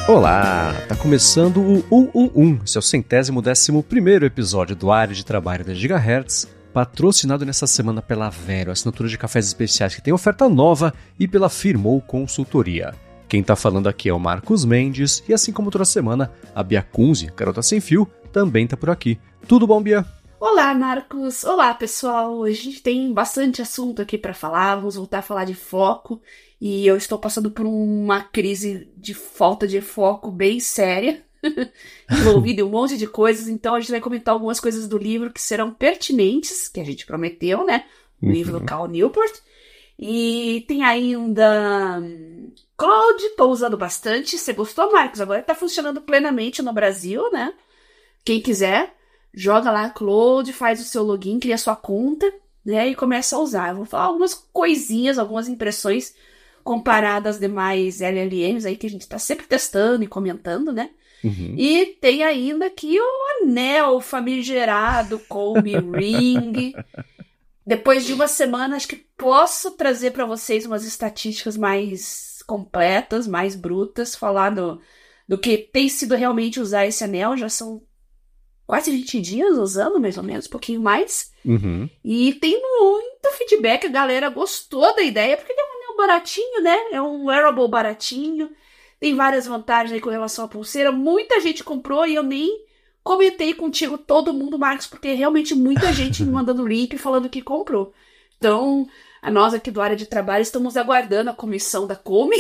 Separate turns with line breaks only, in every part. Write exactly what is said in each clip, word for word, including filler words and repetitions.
Olá, tá começando o um um um, seu centésimo décimo primeiro episódio do Área de Trabalho da Gigahertz, patrocinado nessa semana pela Vero, assinatura de cafés especiais que tem oferta nova, e pela Firmou Consultoria. Quem tá falando aqui é o Marcos Mendes, e assim como toda semana, a Bia Kunze, garota sem fio, também tá por aqui. Tudo bom, Bia?
Olá, Marcos! Olá, pessoal! Hoje a gente tem bastante assunto aqui para falar, vamos voltar a falar de foco, e eu estou passando por uma crise de falta de foco bem séria, envolvida em um monte de coisas, então a gente vai comentar algumas coisas do livro que serão pertinentes, que a gente prometeu, né? O uhum. livro do Cal Newport. E tem ainda Claude, estou usando bastante. Você gostou, Marcos? Agora está funcionando plenamente no Brasil, né? Quem quiser, joga lá Claude, faz o seu login, cria sua conta, né? E começa a usar. Eu vou falar algumas coisinhas, algumas impressões comparadas às demais L L Ms aí que a gente está sempre testando e comentando, né? Uhum. E tem ainda aqui o anel famigerado Colby Ring. Depois de uma semana, acho que posso trazer para vocês umas estatísticas mais completas, mais brutas, falar do, do que tem sido realmente usar esse anel. Já são quase vinte dias usando, mais ou menos, um pouquinho mais. Uhum. E tem muito feedback, a galera gostou da ideia, porque ele é um anel baratinho, né? É um wearable baratinho. Tem várias vantagens aí com relação à pulseira. Muita gente comprou e eu nem comentei contigo, todo mundo, Marcos, porque realmente muita gente me mandando link falando que comprou. Então, a nós aqui do Área de Trabalho estamos aguardando a comissão da Come.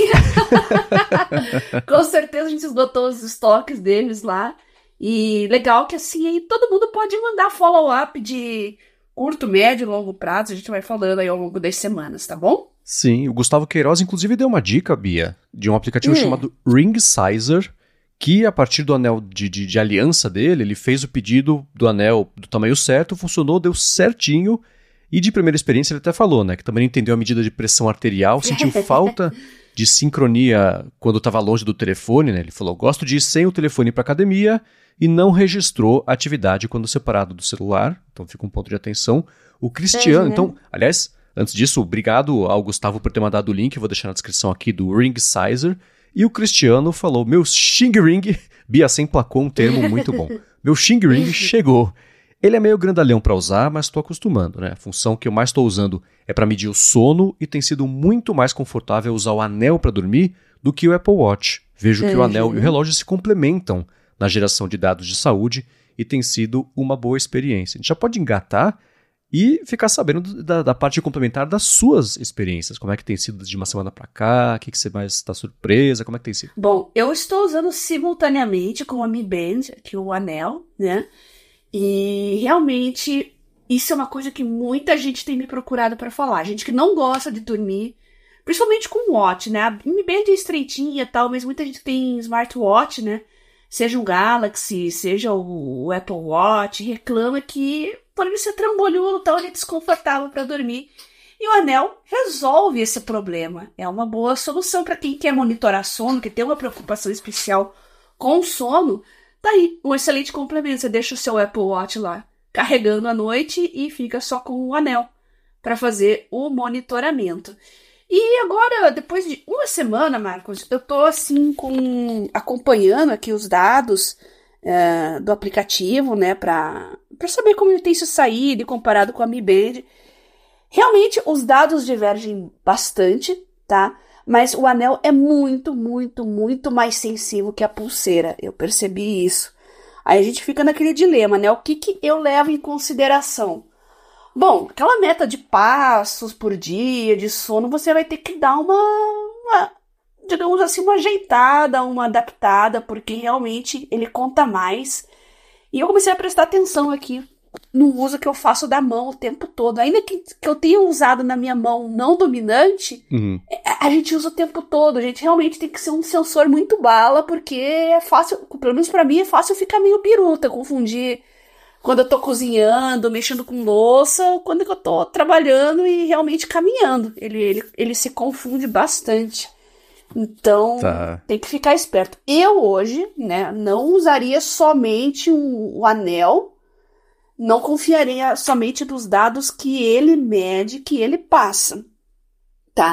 Com certeza a gente esgotou os estoques deles lá. E legal que assim aí todo mundo pode mandar follow-up de curto, médio e longo prazo. A gente vai falando aí ao longo das semanas, tá bom?
Sim, o Gustavo Queiroz inclusive deu uma dica, Bia, de um aplicativo hum. chamado Ring Sizer, que a partir do anel de, de, de aliança dele, ele fez o pedido do anel do tamanho certo, funcionou, deu certinho, e de primeira experiência ele até falou, né, que também entendeu a medida de pressão arterial, sentiu falta de sincronia quando estava longe do telefone, né, ele falou, gosto de ir sem o telefone para academia, e não registrou a atividade quando separado do celular, então fica um ponto de atenção. O Cristiano, uhum. então, aliás, antes disso, obrigado ao Gustavo por ter mandado o link, vou deixar na descrição aqui do Ring Sizer. E o Cristiano falou, meu Xing Ring, Bia sempre placou um termo muito bom, meu Xing Ring chegou. Ele é meio grandalhão para usar, mas estou acostumando, né? A função que eu mais estou usando é para medir o sono e tem sido muito mais confortável usar o anel para dormir do que o Apple Watch. Vejo uhum. que o anel e o relógio se complementam na geração de dados de saúde e tem sido uma boa experiência. A gente já pode engatar e ficar sabendo da, da parte complementar das suas experiências. Como é que tem sido de uma semana pra cá? O que, que você mais está surpresa? Como é que tem sido?
Bom, eu estou usando simultaneamente com a Mi Band, que é o anel, né? E realmente isso é uma coisa que muita gente tem me procurado para falar. Gente que não gosta de dormir, principalmente com watch, né? A Mi Band é estreitinha e tal, mas muita gente tem smartwatch, né? Seja um Galaxy, seja o, o Apple Watch, reclama que por ele ser trambolhudo, então ele é desconfortável para dormir. E o anel resolve esse problema. É uma boa solução para quem quer monitorar sono, que tem uma preocupação especial com o sono. Tá aí, um excelente complemento. Você deixa o seu Apple Watch lá carregando à noite e fica só com o anel para fazer o monitoramento. E agora, depois de uma semana, Marcos, eu tô assim com acompanhando aqui os dados uh, do aplicativo, né, para para saber como ele tem se saído comparado com a Mi Band. Realmente os dados divergem bastante, tá? Mas o anel é muito, muito, muito mais sensível que a pulseira. Eu percebi isso. Aí a gente fica naquele dilema, né? O que que eu levo em consideração? Bom, aquela meta de passos por dia, de sono, você vai ter que dar uma, uma, digamos assim, uma ajeitada, uma adaptada, porque realmente ele conta mais. E eu comecei a prestar atenção aqui no uso que eu faço da mão o tempo todo. Ainda que, que eu tenha usado na minha mão não dominante, uhum. a, a gente usa o tempo todo. A gente realmente tem que ser um sensor muito bala, porque é fácil, pelo menos pra mim, é fácil ficar meio biruta, confundir quando eu tô cozinhando, mexendo com louça, ou quando eu tô trabalhando e realmente caminhando. Ele, ele, ele se confunde bastante. Então, tá. Tem que ficar esperto. Eu hoje, né, não usaria somente o, o anel, não confiaria somente nos dados que ele mede, que ele passa, tá?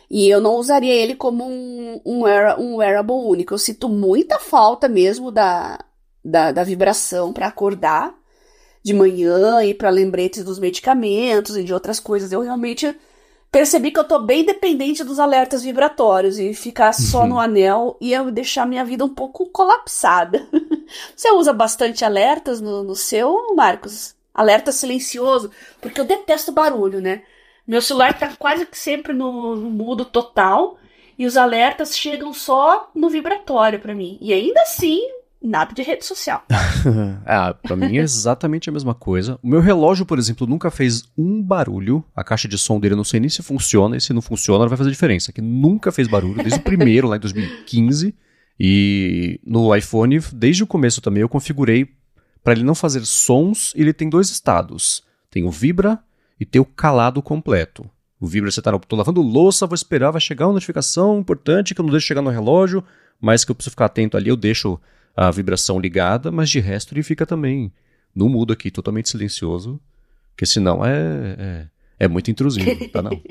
E eu não usaria ele como um, um, wear, um wearable único. Eu sinto muita falta mesmo da, da, da vibração para acordar de manhã e para lembretes dos medicamentos e de outras coisas. Eu realmente percebi que eu tô bem dependente dos alertas vibratórios e ficar só uhum. no anel ia deixar minha vida um pouco colapsada. Você usa bastante alertas no, no seu, Marcos? Alerta silencioso? Porque eu detesto barulho, né? Meu celular tá quase que sempre no, no mudo total e os alertas chegam só no vibratório pra mim. E ainda assim, nada de rede social.
Ah, pra mim é exatamente a mesma coisa. O meu relógio, por exemplo, nunca fez um barulho. A caixa de som dele eu não sei nem se funciona, e se não funciona não vai fazer diferença. Que nunca fez barulho, desde o primeiro, lá em dois mil e quinze. E no iPhone, desde o começo também, eu configurei para ele não fazer sons. Ele tem dois estados. Tem o vibra e tem o calado completo. O vibra, você tá, tô lavando louça, vou esperar, vai chegar uma notificação importante que eu não deixo chegar no relógio, mas que eu preciso ficar atento ali, eu deixo a vibração ligada, mas de resto ele fica também no mudo aqui, totalmente silencioso, porque senão é, é, é muito intrusivo, tá não?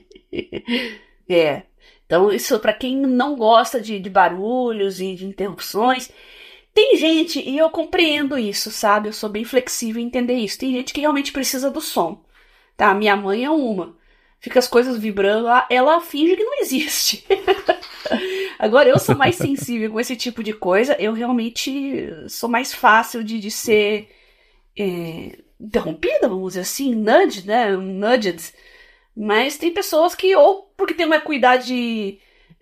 É, então isso para quem não gosta de, de barulhos e de interrupções, tem gente, e eu compreendo isso, sabe? Eu sou bem flexível em entender isso, tem gente que realmente precisa do som. Tá, minha mãe é uma. Fica as coisas vibrando, ela finge que não existe. Agora, eu sou mais sensível com esse tipo de coisa. Eu realmente sou mais fácil de, de ser é, interrompida, vamos dizer assim, nudged, né? Nudged. Mas tem pessoas que, ou porque tem uma acuidade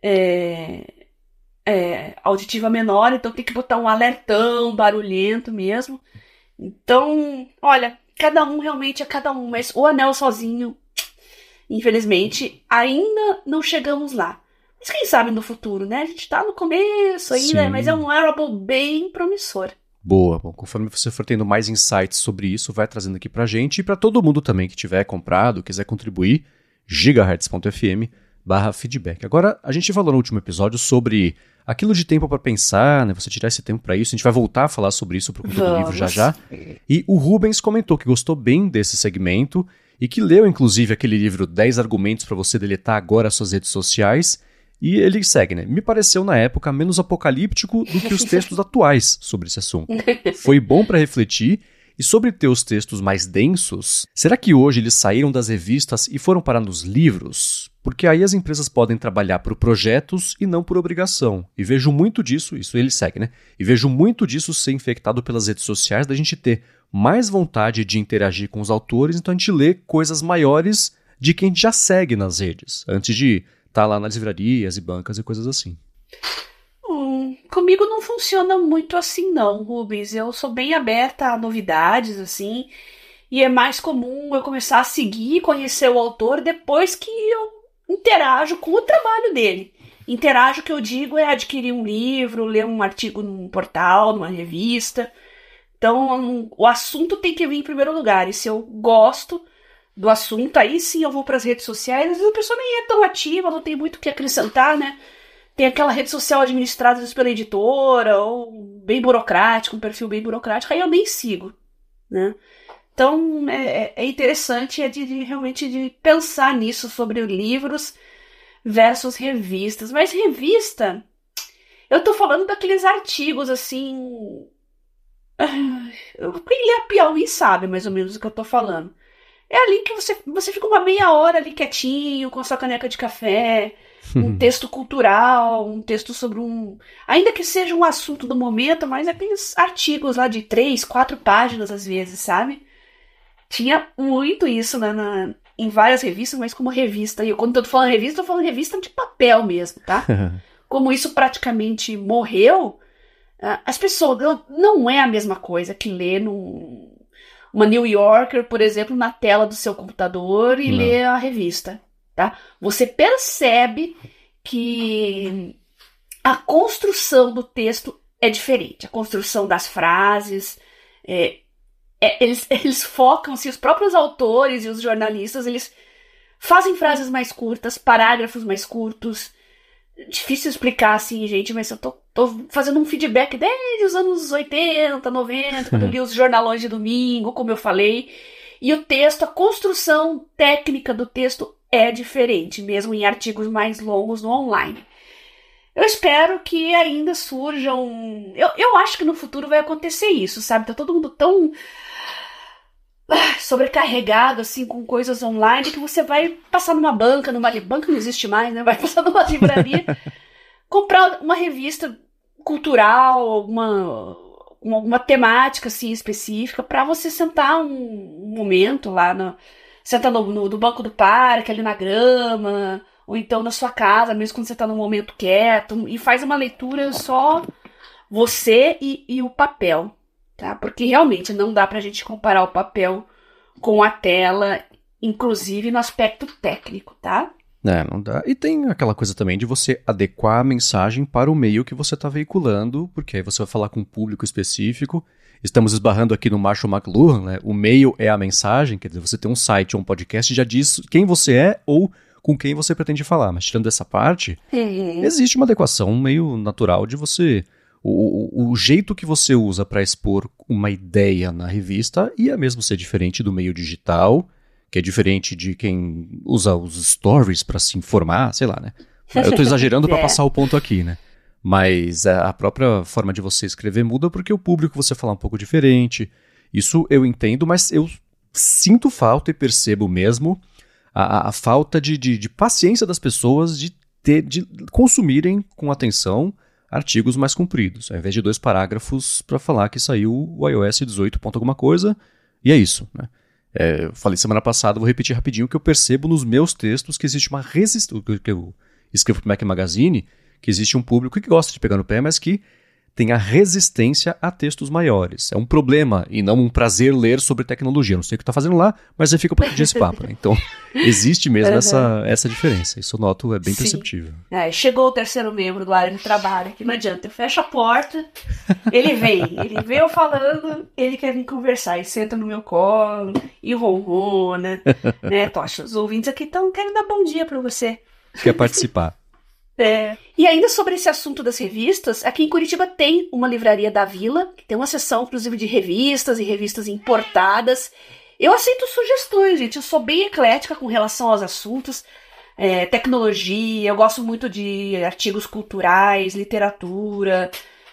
é, é, auditiva menor, então tem que botar um alertão barulhento mesmo. Então, olha... Cada um realmente é cada um, mas o anel sozinho, infelizmente, ainda não chegamos lá. Mas quem sabe no futuro, né? A gente tá no começo ainda, Sim. mas é um wearable bem promissor.
Boa, bom, conforme você for tendo mais insights sobre isso, vai trazendo aqui pra gente e pra todo mundo também que tiver comprado, quiser contribuir, gigahertz.fm barra feedback. Agora, a gente falou no último episódio sobre aquilo de tempo para pensar, né? Você tirar esse tempo para isso. A gente vai voltar a falar sobre isso por conta do livro já já. E o Rubens comentou que gostou bem desse segmento e que leu, inclusive, aquele livro dez argumentos para você deletar agora as suas redes sociais. E ele segue, né? Me pareceu, na época, menos apocalíptico do que os textos atuais sobre esse assunto. Foi bom para refletir. E sobre ter os textos mais densos, será que hoje eles saíram das revistas e foram parar nos livros? Porque aí as empresas podem trabalhar por projetos e não por obrigação. E vejo muito disso, isso ele segue, né? E vejo muito disso ser infectado pelas redes sociais, da gente ter mais vontade de interagir com os autores, então a gente lê coisas maiores de quem já segue nas redes, antes de estar lá nas livrarias e bancas e coisas assim.
Hum, comigo não funciona muito assim não, Rubens. Eu sou bem aberta a novidades, assim, e é mais comum eu começar a seguir e conhecer o autor depois que eu interajo com o trabalho dele. Interajo, que eu digo, é adquirir um livro, ler um artigo num portal, numa revista. Então, o assunto tem que vir em primeiro lugar, e se eu gosto do assunto, aí sim eu vou para as redes sociais. Às vezes a pessoa nem é tão ativa, não tem muito o que acrescentar, né? Tem aquela rede social administrada pela editora, ou bem burocrático, um perfil bem burocrático, aí eu nem sigo, né? Então, é, é interessante é de, de realmente de pensar nisso, sobre livros versus revistas. Mas revista, eu tô falando daqueles artigos, assim... Quem lê a Piauí sabe mais ou menos o que eu tô falando. É ali que você, você fica uma meia hora ali quietinho, com a sua caneca de café... Um texto cultural, um texto sobre um... Ainda que seja um assunto do momento, mas aqueles artigos lá de três, quatro páginas às vezes, sabe? Tinha muito isso na, na, em várias revistas, mas como revista. E eu, quando eu tô falando revista, eu tô falando revista de papel mesmo, tá? Como isso praticamente morreu, as pessoas... Não é a mesma coisa que ler num, uma New Yorker, por exemplo, na tela do seu computador e não. ler a revista. Tá? Você percebe que a construção do texto é diferente. A construção das frases, é, é, eles, eles focam, se os próprios autores e os jornalistas, eles fazem frases mais curtas, parágrafos mais curtos. Difícil explicar assim, gente, mas eu tô, tô fazendo um feedback desde os anos oitenta, noventa, quando eu li os jornalões de domingo, como eu falei. E o texto, a construção técnica do texto é diferente, mesmo em artigos mais longos no online. Eu espero que ainda surjam... Eu, eu acho que no futuro vai acontecer isso, sabe? Tá todo mundo tão sobrecarregado, assim, com coisas online, que você vai passar numa banca, numa... Banca não existe mais, né? Vai passar numa livraria, comprar uma revista cultural, uma, uma, uma temática, assim, específica, para você sentar um, um momento lá, no, sentar no, no, no banco do parque, ali na grama... ou então na sua casa, mesmo quando você está num momento quieto, e faz uma leitura só você e, e o papel, tá? Porque realmente não dá pra gente comparar o papel com a tela, inclusive no aspecto técnico, tá?
É, não dá. E tem aquela coisa também de você adequar a mensagem para o meio que você está veiculando, porque aí você vai falar com um público específico. Estamos esbarrando aqui no Marshall McLuhan, né? O meio é a mensagem, quer dizer, você tem um site ou um podcast já diz quem você é ou com quem você pretende falar, mas tirando essa parte, uhum. existe uma adequação meio natural de você... O, o, o jeito que você usa para expor uma ideia na revista ia mesmo ser diferente do meio digital, que é diferente de quem usa os stories para se informar, sei lá, né? Eu estou exagerando para é. passar o ponto aqui, né? Mas a própria forma de você escrever muda porque o público você fala um pouco diferente. Isso eu entendo, mas eu sinto falta e percebo mesmo A, a falta de, de, de paciência das pessoas de, ter, de consumirem com atenção artigos mais compridos, ao invés de dois parágrafos para falar que saiu o iOS dezoito ponto alguma coisa, e é isso, né? É, eu falei semana passada, vou repetir rapidinho, que eu percebo nos meus textos que existe uma resistência, que eu escrevo para o Mac Magazine, que existe um público que gosta de pegar no pé, mas que tem a resistência a textos maiores. É um problema e não um prazer ler sobre tecnologia. Não sei o que está fazendo lá, mas aí fica para pedir esse papo, né? Então, existe mesmo uhum. essa, essa diferença. Isso eu noto, é bem Sim. perceptível.
É, chegou o terceiro membro do área de trabalho aqui, não adianta. Eu fecho a porta, ele vem. Ele vem eu falando, ele quer vir conversar. E senta no meu colo, e ronrona, né, Tocha? Os ouvintes aqui estão querendo dar bom dia para você.
Quer participar.
É. E ainda sobre esse assunto das revistas, aqui em Curitiba tem uma livraria da Vila, que tem uma seção, inclusive, de revistas e revistas importadas. Eu aceito sugestões, gente. Eu sou bem eclética com relação aos assuntos. É, tecnologia, eu gosto muito de artigos culturais, literatura,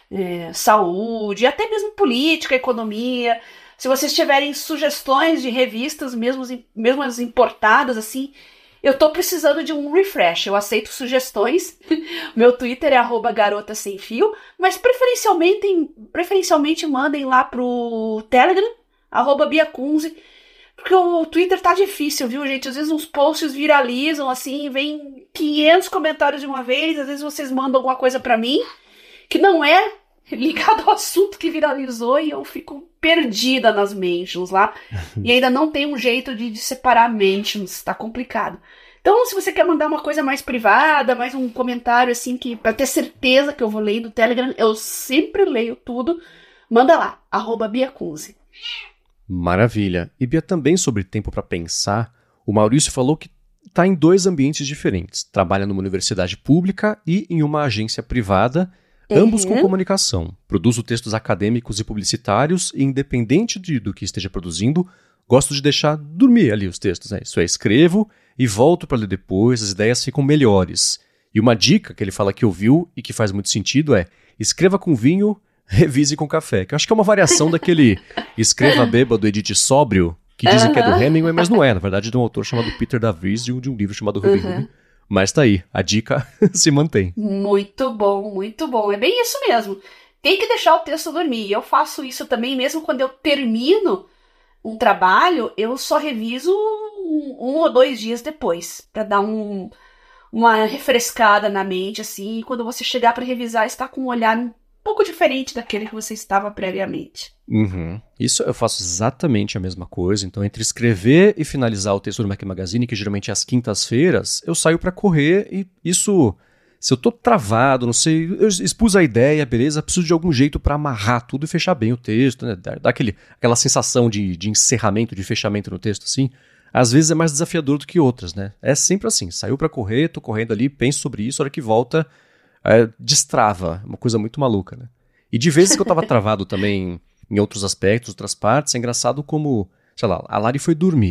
é, saúde, até mesmo política, economia. Se vocês tiverem sugestões de revistas, mesmo, mesmo as importadas, assim... Eu tô precisando de um refresh, eu aceito sugestões, meu Twitter é arroba garota sem fio, mas preferencialmente, preferencialmente mandem lá pro Telegram, arroba biacunze, porque o Twitter tá difícil, viu, gente? Às vezes uns posts viralizam, assim, vem quinhentos comentários de uma vez, às vezes vocês mandam alguma coisa pra mim, que não é ligado ao assunto que viralizou, e eu fico perdida nas mentions lá, e ainda não tem um jeito de, de separar mentions, tá complicado. Então, se você quer mandar uma coisa mais privada, mais um comentário assim, que pra ter certeza que eu vou ler no Telegram, eu sempre leio tudo, manda lá, arroba biacunze.
Maravilha. E Bia, também sobre tempo para pensar, o Maurício falou que está em dois ambientes diferentes, trabalha numa universidade pública e em uma agência privada, ambos uhum. com comunicação. Produzo textos acadêmicos e publicitários e, independente de, do que esteja produzindo, gosto de deixar dormir ali os textos. Né? Isso é, escrevo e volto para ler depois, as ideias ficam melhores. E uma dica que ele fala que ouviu e que faz muito sentido é: escreva com vinho, revise com café. Que eu acho que é uma variação daquele escreva bêbado, edite sóbrio, que dizem uhum. que é do Hemingway, mas não é. Na verdade, é de um autor chamado Peter Davries, de um, de um livro chamado Ruby uhum. Ruby. Mas tá aí, a dica se mantém.
Muito bom, muito bom. É bem isso mesmo. Tem que deixar o texto dormir. Eu faço isso também, mesmo quando eu termino um trabalho, eu só reviso um, um ou dois dias depois, para dar um, uma refrescada na mente, assim, e quando você chegar para revisar, está com um olhar um pouco diferente daquele que você estava previamente.
Uhum. Isso eu faço exatamente a mesma coisa. Então, entre escrever e finalizar o texto do Mac Magazine, que geralmente é às quintas-feiras, eu saio para correr e isso... Se eu tô travado, não sei, eu expus a ideia, beleza, preciso de algum jeito para amarrar tudo e fechar bem o texto, né? Dar aquele, aquela sensação de, de encerramento, de fechamento no texto, assim. Às vezes é mais desafiador do que outras, né? É sempre assim, saiu para correr, tô correndo ali, penso sobre isso, a hora que volta, é, destrava, uma coisa muito maluca, né? E de vezes que eu tava travado também em outros aspectos, outras partes, é engraçado como, sei lá, a Lari foi dormir.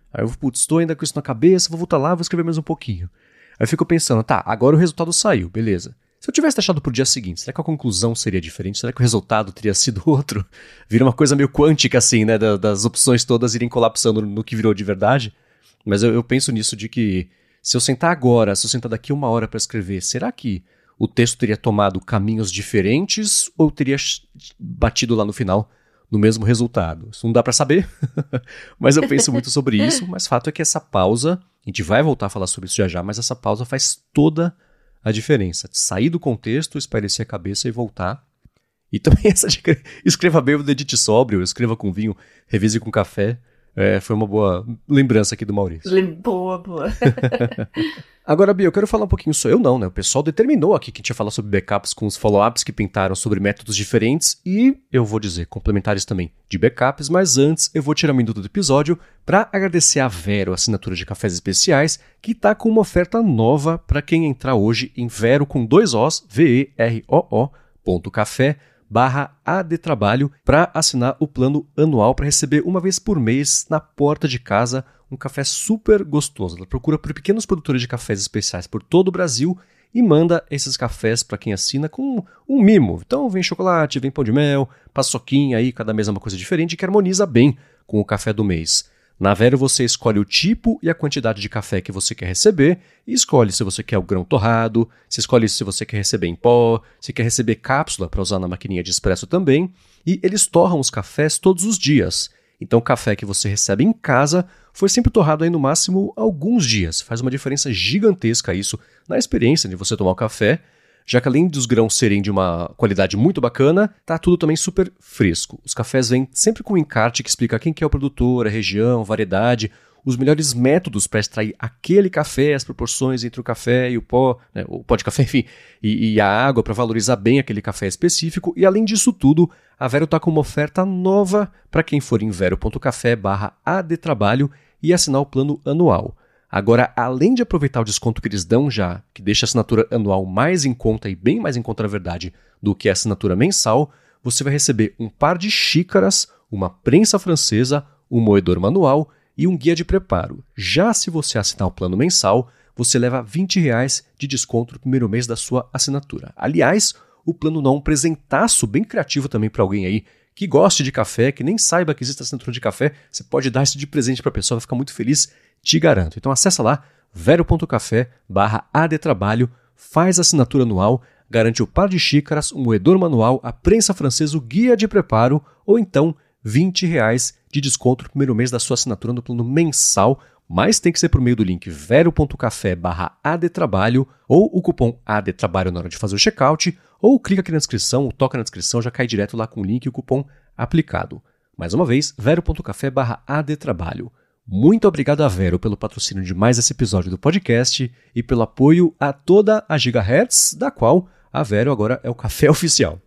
Aí eu, putz, estou ainda com isso na cabeça, vou voltar lá, vou escrever mais um pouquinho. Aí eu fico pensando, tá, agora o resultado saiu, beleza. Se eu tivesse deixado pro dia seguinte, será que a conclusão seria diferente? Será que o resultado teria sido outro? Vira uma coisa meio quântica, assim, né, das, das opções todas irem colapsando no que virou de verdade. Mas eu, eu penso nisso de que se eu sentar agora, se eu sentar daqui uma hora para escrever, será que o texto teria tomado caminhos diferentes ou teria batido lá no final no mesmo resultado? Isso não dá para saber, mas eu penso muito sobre isso. Mas fato é que essa pausa, a gente vai voltar a falar sobre isso já já, mas essa pausa faz toda a diferença. Sair do contexto, espairecer a cabeça e voltar. E também essa de escreva bêbado, edite sóbrio, escreva com vinho, revise com café. É, foi uma boa lembrança aqui do Maurício.
Boa, boa.
Agora, Bia, eu quero falar um pouquinho, sou eu não, né? O pessoal determinou aqui que a gente ia falar sobre backups com os follow-ups que pintaram sobre métodos diferentes e, eu vou dizer, complementares também de backups, mas antes eu vou tirar um minuto do episódio para agradecer a Vero, assinatura de cafés especiais, que tá com uma oferta nova para quem entrar hoje em Vero com dois Os, V E R O O, ponto café, barra A de Trabalho, para assinar o plano anual para receber uma vez por mês na porta de casa um café super gostoso. Ela procura por pequenos produtores de cafés especiais por todo o Brasil e manda esses cafés para quem assina com um mimo. Então vem chocolate, vem pão de mel, paçoquinha aí, cada mês é uma coisa diferente que harmoniza bem com o café do mês. Na Vero você escolhe o tipo e a quantidade de café que você quer receber e escolhe se você quer o grão torrado, se escolhe se você quer receber em pó, se quer receber cápsula para usar na maquininha de expresso também. E eles torram os cafés todos os dias. Então o café que você recebe em casa foi sempre torrado aí no máximo alguns dias. Faz uma diferença gigantesca isso na experiência de você tomar o café, já que além dos grãos serem de uma qualidade muito bacana, tá tudo também super fresco. Os cafés vêm sempre com um encarte que explica quem que é o produtor, a região, a variedade, os melhores métodos para extrair aquele café, as proporções entre o café e o pó, né, o pó de café, enfim, e, e a água para valorizar bem aquele café específico. E além disso tudo, a Vero está com uma oferta nova para quem for em vero.café barra A de Trabalho e assinar o plano anual. Agora, além de aproveitar o desconto que eles dão já, que deixa a assinatura anual mais em conta e bem mais em conta, na verdade, do que a assinatura mensal, você vai receber um par de xícaras, uma prensa francesa, um moedor manual e um guia de preparo. Já se você assinar o plano mensal, você leva vinte reais de desconto no primeiro mês da sua assinatura. Aliás, o plano não é um presentaço bem criativo também para alguém aí que goste de café, que nem saiba que existe assinatura de café. Você pode dar isso de presente para a pessoa, vai ficar muito feliz, te garanto. Então acessa lá, vero.café barra A de Trabalho, faz a assinatura anual, garante o par de xícaras, um moedor manual, a prensa francesa, o guia de preparo, ou então vinte reais de desconto no primeiro mês da sua assinatura no plano mensal, mas tem que ser por meio do link vero.café barra A de Trabalho ou o cupom A de Trabalho na hora de fazer o checkout, ou clica aqui na descrição, ou toca na descrição, já cai direto lá com o link e o cupom aplicado. Mais uma vez, vero.café barra A de Trabalho. Muito obrigado a Vero pelo patrocínio de mais esse episódio do podcast e pelo apoio a toda a Gigahertz, da qual a Vero agora é o café oficial.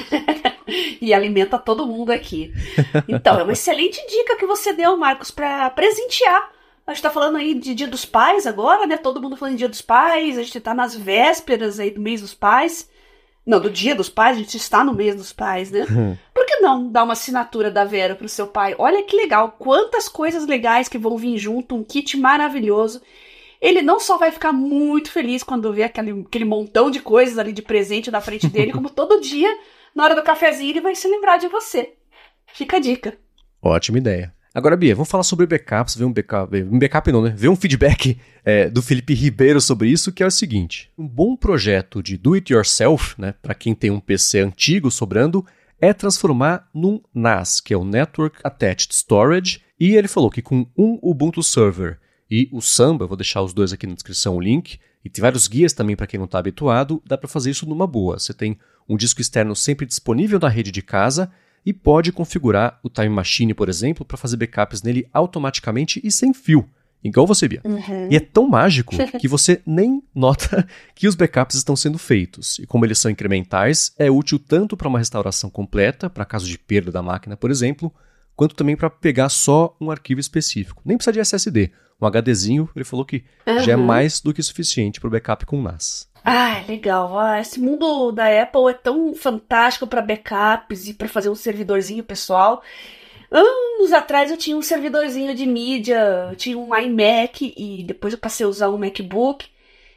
E alimenta todo mundo aqui. Então, é uma excelente dica que você deu, Marcos, para presentear. A gente tá falando aí de Dia dos Pais agora, né? Todo mundo falando de Dia dos Pais, a gente tá nas vésperas aí do mês dos pais. Não, do Dia dos Pais, a gente está no mês dos pais, né? Hum. Por que não dar uma assinatura da Vero pro seu pai? Olha que legal, quantas coisas legais que vão vir junto, um kit maravilhoso. Ele não só vai ficar muito feliz quando ver aquele, aquele montão de coisas ali de presente na frente dele, como todo dia, na hora do cafezinho, ele vai se lembrar de você. Fica a dica.
Ótima ideia. Agora, Bia, vamos falar sobre backups, ver um backup, um backup não, né? Ver um feedback é, do Felipe Ribeiro sobre isso, que é o seguinte: um bom projeto de do-it-yourself, né, para quem tem um P C antigo sobrando, é transformar num N A S, que é o Network Attached Storage, e ele falou que com um Ubuntu Server e o Samba, eu vou deixar os dois aqui na descrição o link, e tem vários guias também para quem não está habituado, dá para fazer isso numa boa. Você tem um disco externo sempre disponível na rede de casa, e pode configurar o Time Machine, por exemplo, para fazer backups nele automaticamente e sem fio, igual você, Bia. Uhum. E é tão mágico que você nem nota que os backups estão sendo feitos. E como eles são incrementais, é útil tanto para uma restauração completa, para caso de perda da máquina, por exemplo, quanto também para pegar só um arquivo específico. Nem precisa de S S D. Um HDzinho, ele falou que uhum. já é mais do que suficiente para o backup com N A S.
Ah, legal. Ah, esse mundo da Apple é tão fantástico para backups e para fazer um servidorzinho pessoal. Anos atrás eu tinha um servidorzinho de mídia, eu tinha um iMac e depois eu passei a usar um MacBook.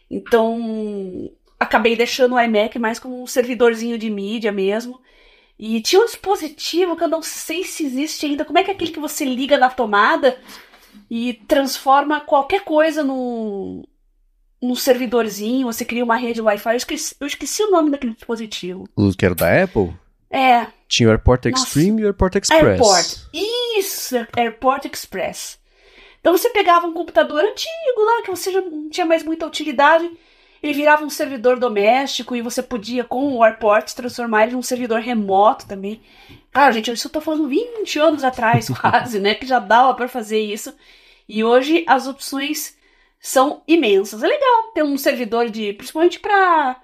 Então, acabei deixando o iMac mais como um servidorzinho de mídia mesmo. E tinha um dispositivo que eu não sei se existe ainda. Como é que é aquele que você liga na tomada e transforma qualquer coisa no, num servidorzinho? Você cria uma rede Wi-Fi. Eu esqueci, eu esqueci o nome daquele dispositivo.
O que era da Apple?
É.
Tinha o AirPort Extreme Nossa. E o AirPort Express.
AirPort. Isso, AirPort Express. Então você pegava um computador antigo lá, que você já não tinha mais muita utilidade, ele virava um servidor doméstico e você podia, com o AirPort, transformar ele num servidor remoto também. Claro, gente, isso eu tô falando vinte anos atrás quase, né, que já dava para fazer isso. E hoje as opções são imensas. É legal ter um servidor de, principalmente para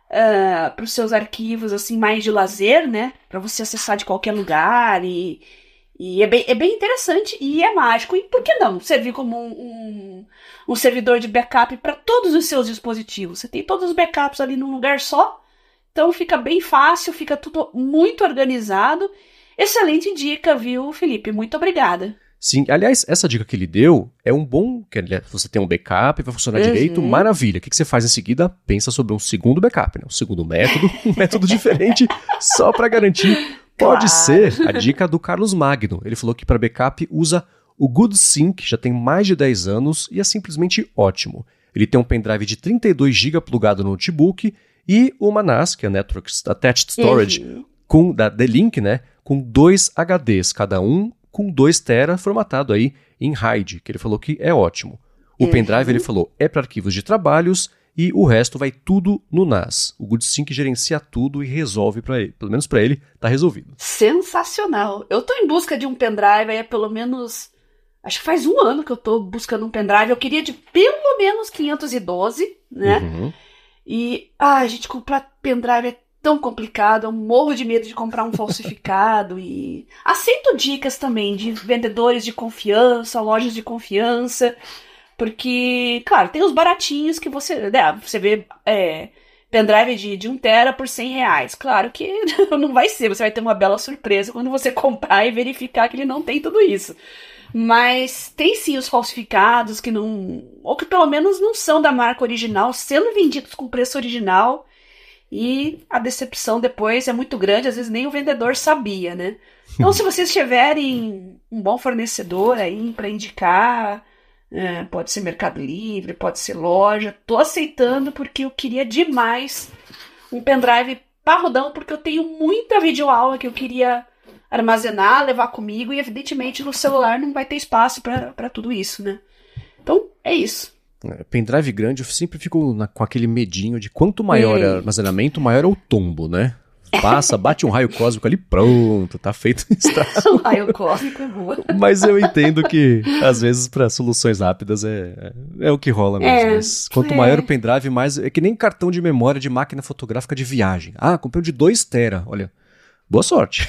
uh, para os seus arquivos assim mais de lazer, né, para você acessar de qualquer lugar e E é bem, é bem interessante e é mágico. E por que não servir como um, um, um servidor de backup para todos os seus dispositivos? Você tem todos os backups ali num lugar só. Então fica bem fácil, fica tudo muito organizado. Excelente dica, viu, Felipe? Muito obrigada.
Sim, aliás, essa dica que ele deu é um bom... Que você tem um backup, vai funcionar uhum. direito, maravilha. O que você faz em seguida? Pensa sobre um segundo backup, né? Um segundo método, um método diferente, só para garantir... Pode claro. Ser a dica do Carlos Magno. Ele falou que para backup usa o GoodSync, já tem mais de dez anos e é simplesmente ótimo. Ele tem um pendrive de trinta e dois gigabytes plugado no notebook e uma N A S, que é a Network Attached Storage, uhum. com, da D-Link, né, com dois H Ds, cada um com dois terabytes formatado aí em RAID, que ele falou que é ótimo. O uhum. pendrive, ele falou, é para arquivos de trabalhos e o resto vai tudo no N A S. O GoodSync gerencia tudo e resolve para ele. Pelo menos para ele, tá resolvido.
Sensacional. Eu tô em busca de um pendrive aí há pelo menos... Acho que faz um ano que eu tô buscando um pendrive. Eu queria de pelo menos quinhentos e doze, né? Uhum. E, ah, gente, comprar pendrive é tão complicado. Eu morro de medo de comprar um falsificado. E aceito dicas também de vendedores de confiança, lojas de confiança... Porque, claro, tem os baratinhos que você... Né, você vê é, pendrive de, de um tera por cem reais. Claro que não vai ser. Você vai ter uma bela surpresa quando você comprar e verificar que ele não tem tudo isso. Mas tem sim os falsificados que não... Ou que pelo menos não são da marca original, sendo vendidos com preço original. E a decepção depois é muito grande. Às vezes nem o vendedor sabia, né? Então, se vocês tiverem um bom fornecedor aí para indicar... É, pode ser Mercado Livre, pode ser loja. Tô aceitando porque eu queria demais um pendrive parrudão, porque eu tenho muita videoaula que eu queria armazenar, levar comigo, e evidentemente no celular não vai ter espaço para tudo isso, né? Então, é isso.
É, pendrive grande, eu sempre fico na, com aquele medinho de quanto maior é o armazenamento, maior é o tombo, né? Passa, bate um raio cósmico ali, pronto, tá feito.
O raio cósmico é boa.
Mas eu entendo que, às vezes, para soluções rápidas é, é, é o que rola mesmo. É, mas quanto é. maior o pendrive, mais... É que nem cartão de memória de máquina fotográfica de viagem. Ah, comprei um de dois tera, olha... Boa sorte.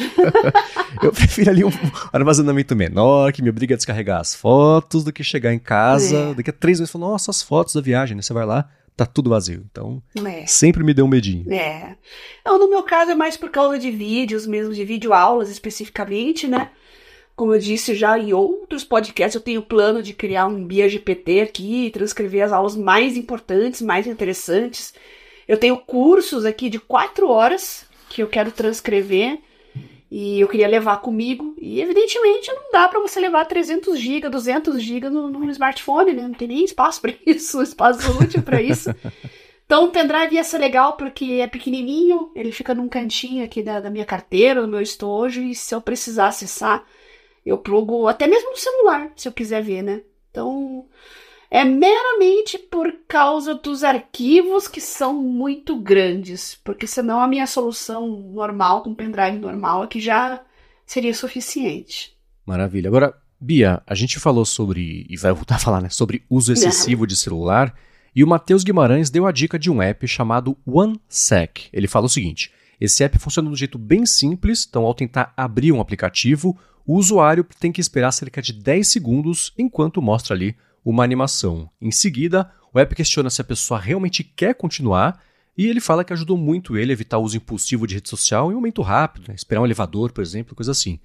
Eu prefiro ali um armazenamento menor, que me obriga a descarregar as fotos, do que chegar em casa, é. daqui a três meses e falar, nossa, as fotos da viagem, né? Você vai lá, tá tudo vazio. Então, é. sempre me deu um medinho.
É. Não, no meu caso é mais por causa de vídeos mesmo, de videoaulas especificamente, né? Como eu disse já em outros podcasts, eu tenho plano de criar um Bia G P T aqui, transcrever as aulas mais importantes, mais interessantes. Eu tenho cursos aqui de quatro horas que eu quero transcrever e eu queria levar comigo. E evidentemente não dá pra você levar trezentos gigas, duzentos gigas no, no smartphone, né? Não tem nem espaço pra isso, espaço útil pra isso. Então o pendrive ia ser legal porque é pequenininho, ele fica num cantinho aqui da, da minha carteira, no meu estojo, e se eu precisar acessar, eu plugo até mesmo no celular, se eu quiser ver, né? Então é meramente por causa dos arquivos que são muito grandes, porque senão a minha solução normal, com pendrive normal, aqui já seria suficiente.
Maravilha. Agora, Bia, a gente falou sobre, e vai voltar a falar, né, sobre uso excessivo de celular, e o Matheus Guimarães deu a dica de um app chamado OneSec. Ele fala o seguinte: esse app funciona de um jeito bem simples, então ao tentar abrir um aplicativo, o usuário tem que esperar cerca de dez segundos enquanto mostra ali uma animação. Em seguida, o app questiona se a pessoa realmente quer continuar e ele fala que ajudou muito ele a evitar o uso impulsivo de rede social em um momento rápido, né? Esperar um elevador, por exemplo, coisa assim.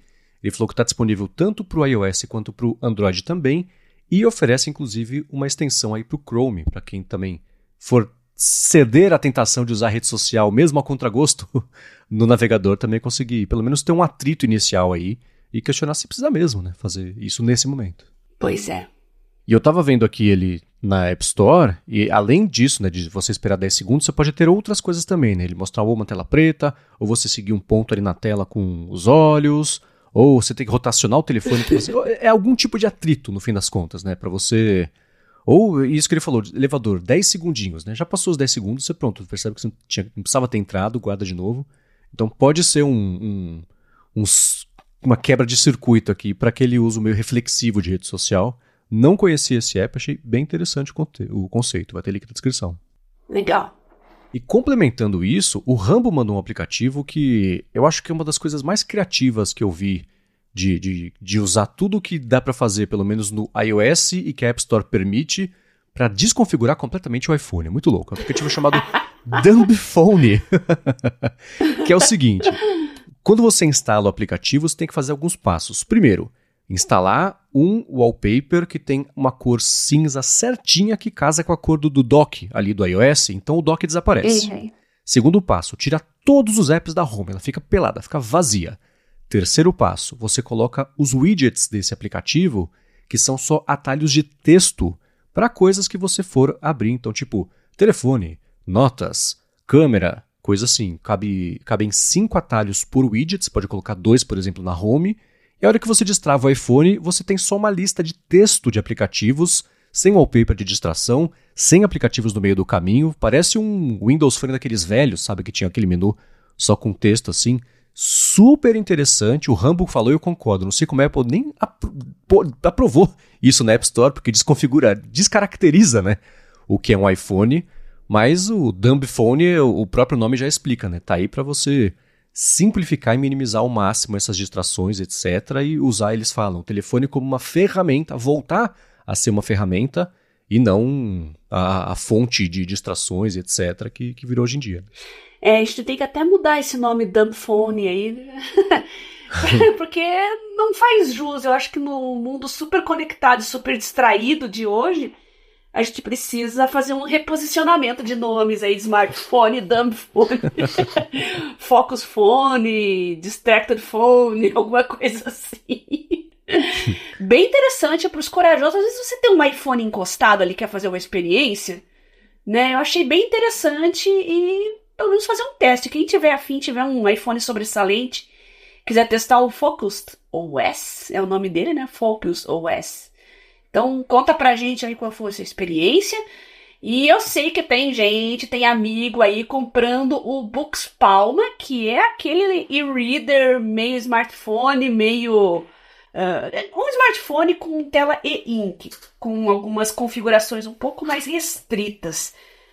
Ele falou que está disponível tanto para o iOS quanto para o Android também, e oferece inclusive uma extensão aí para o Chrome, para quem também for ceder à tentação de usar a rede social, mesmo a contragosto, no navegador também conseguir pelo menos ter um atrito inicial aí e questionar se precisa mesmo, né, fazer isso nesse momento.
Pois é.
E eu tava vendo aqui ele na App Store, e além disso, né, de você esperar dez segundos, você pode ter outras coisas também, né? Ele mostrar ou uma tela preta, ou você seguir um ponto ali na tela com os olhos, ou você tem que rotacionar o telefone. Você... É algum tipo de atrito, no fim das contas, né? Pra você... Ou isso que ele falou, elevador, dez segundinhos, né? Já passou os dez segundos, você pronto, percebe que você não, tinha, não precisava ter entrado, guarda de novo. Então pode ser um, um, um, uma quebra de circuito aqui para aquele uso meio reflexivo de rede social. Não conhecia esse app, achei bem interessante o, conte- o conceito, vai ter link na descrição.
Legal.
E complementando isso, o Rambo mandou um aplicativo que eu acho que é uma das coisas mais criativas que eu vi de, de, de usar tudo o que dá para fazer, pelo menos no iOS e que a App Store permite, para desconfigurar completamente o iPhone. É muito louco. É um aplicativo chamado Dumb Phone. Que é o seguinte, quando você instala o aplicativo, você tem que fazer alguns passos. Primeiro, instalar um wallpaper que tem uma cor cinza certinha que casa com a cor do, do dock ali do iOS, então o dock desaparece.
Uhum.
Segundo passo, tira todos os apps da home, ela fica pelada, fica vazia. Terceiro passo, você coloca os widgets desse aplicativo, que são só atalhos de texto para coisas que você for abrir. Então, tipo, telefone, notas, câmera, coisa assim. Cabe, cabem cinco atalhos por widget, você pode colocar dois, por exemplo, na home. E a hora que você destrava o iPhone, você tem só uma lista de texto de aplicativos, sem wallpaper de distração, sem aplicativos no meio do caminho. Parece um Windows Phone daqueles velhos, sabe, que tinha aquele menu só com texto assim. Super interessante, o Rambo falou e eu concordo. Não sei como a Apple nem apro- aprovou isso na App Store, porque desconfigura, descaracteriza, né, o que é um iPhone. Mas o Dumb Phone, o próprio nome já explica, né? Tá aí para você simplificar e minimizar ao máximo essas distrações, etcétera. E usar, eles falam, o telefone como uma ferramenta, voltar a ser uma ferramenta e não a, a fonte de distrações, etcétera, que, que virou hoje em dia.
É, a gente tem que até mudar esse nome Dumb Phone aí, porque não faz jus. Eu acho que no mundo super conectado e super distraído de hoje, a gente precisa fazer um reposicionamento de nomes aí, smartphone, dumb phone, focus phone, distracted phone, alguma coisa assim. Bem interessante para os corajosos. Às vezes você tem um iPhone encostado ali, quer fazer uma experiência, né? Eu achei bem interessante e pelo menos fazer um teste. Quem tiver afim, tiver um iPhone sobressalente, quiser testar o Focus O S, é o nome dele, né? Focus O S. Então, conta pra gente aí qual foi a sua experiência. E eu sei que tem gente, tem amigo aí comprando o Books Palma, que é aquele e-reader meio smartphone, meio... Uh, um smartphone com tela e-ink, com algumas configurações um pouco mais restritas.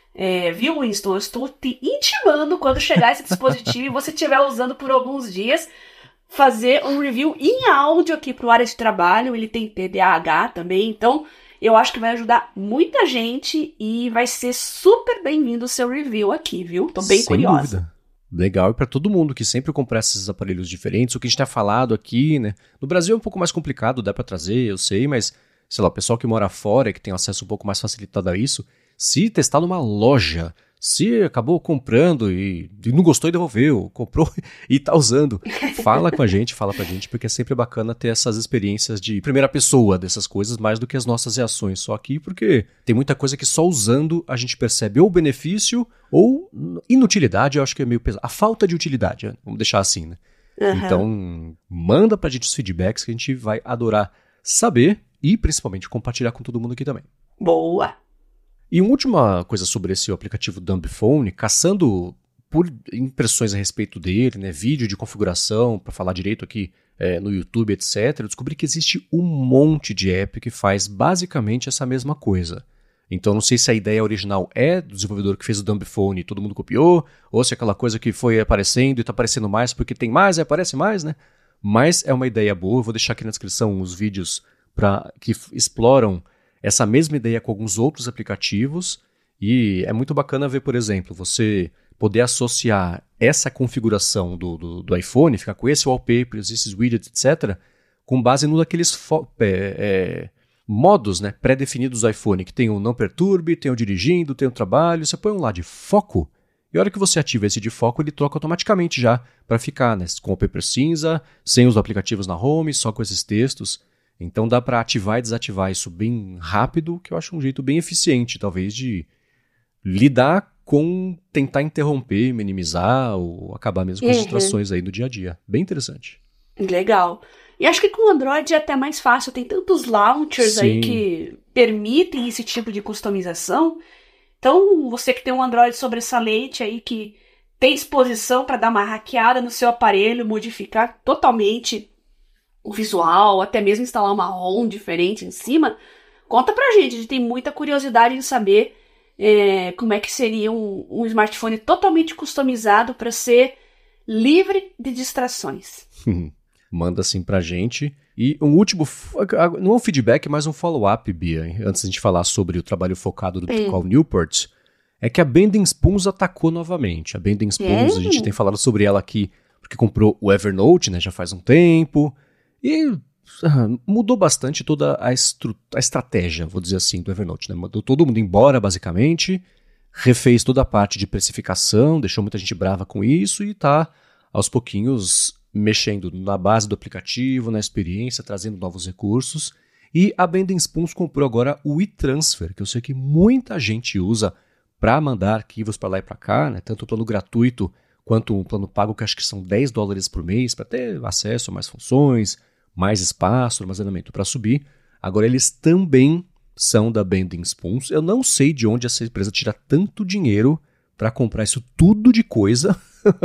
É, viu, Winston? Eu estou te intimando quando chegar esse dispositivo e você estiver usando por alguns dias, fazer um review em áudio aqui para o área de trabalho. Ele tem T D A H também, então eu acho que vai ajudar muita gente e vai ser super bem-vindo o seu review aqui, viu? Tô bem
Sem
curiosa.
Dúvida. Legal, e para todo mundo que sempre comprar esses aparelhos diferentes, o que a gente tem falado aqui, né? No Brasil é um pouco mais complicado, dá para trazer, eu sei, mas, sei lá, o pessoal que mora fora, que tem acesso um pouco mais facilitado a isso, se testar numa loja, se acabou comprando e, e não gostou e devolveu, comprou e tá usando, fala com a gente, fala pra gente, porque é sempre bacana ter essas experiências de primeira pessoa dessas coisas, mais do que as nossas reações só aqui, porque tem muita coisa que só usando a gente percebe ou benefício ou inutilidade, eu acho que é meio pesado. A falta de utilidade, vamos deixar assim, né? Uhum. Então, manda pra gente os feedbacks que a gente vai adorar saber e principalmente compartilhar com todo mundo aqui também.
Boa!
E uma última coisa sobre esse aplicativo Dumb Phone, caçando por impressões a respeito dele, né, vídeo de configuração, para falar direito aqui é, no YouTube, etcétera, eu descobri que existe um monte de app que faz basicamente essa mesma coisa. Então não sei se a ideia original é do desenvolvedor que fez o Dumb Phone e todo mundo copiou, ou se é aquela coisa que foi aparecendo e está aparecendo mais porque tem mais e aparece mais, né? Mas é uma ideia boa, eu vou deixar aqui na descrição os vídeos pra, que f- exploram essa mesma ideia com alguns outros aplicativos E é muito bacana ver, por exemplo, você poder associar essa configuração do, do, do iPhone, ficar com esse wallpaper, esses widgets, etcétera, com base no daqueles fo- é, é, modos, né, pré-definidos do iPhone, que tem o não perturbe, tem o dirigindo, tem o trabalho, você põe um lá de foco, e a hora que você ativa esse de foco, ele troca automaticamente já para ficar, né, com o wallpaper cinza, sem os aplicativos na home, só com esses textos. Então dá para ativar e desativar isso bem rápido, que eu acho um jeito bem eficiente, talvez, de lidar com tentar interromper, minimizar ou acabar mesmo com as
Uhum.
distrações aí no dia a dia. Bem interessante.
Legal. E acho que com o Android é até mais fácil. Tem tantos launchers aí
Sim.
que permitem esse tipo de customização. Então, você que tem um Android sobressalente aí, que tem disposição para dar uma hackeada no seu aparelho, modificar totalmente o visual, até mesmo instalar uma ROM diferente em cima, conta pra gente. A gente tem muita curiosidade em saber é, como é que seria um, um smartphone totalmente customizado para ser livre de distrações.
Manda assim pra gente. E um último, f- não é um feedback, mas um follow-up, Bia, hein? Antes de a gente falar sobre o trabalho focado do
Hum.
Carl Newport, é que a Bending Spoons atacou novamente. A Bending Spoons,
Hum.
a gente tem falado sobre ela aqui, porque comprou o Evernote, né, já faz um tempo, e ah, mudou bastante toda a, estru- a estratégia, vou dizer assim, do Evernote, né? Mandou todo mundo embora, basicamente, refez toda a parte de precificação, deixou muita gente brava com isso e tá, aos pouquinhos, mexendo na base do aplicativo, na experiência, trazendo novos recursos. E a Bending Spoons comprou agora o WeTransfer, que eu sei que muita gente usa para mandar arquivos para lá e para cá, né? Tanto o plano gratuito quanto o plano pago, que acho que são dez dólares por mês, para ter acesso a mais funções, mais espaço, armazenamento para subir. Agora eles também são da Bending Spoons. Eu não sei de onde essa empresa tira tanto dinheiro para comprar isso tudo de coisa,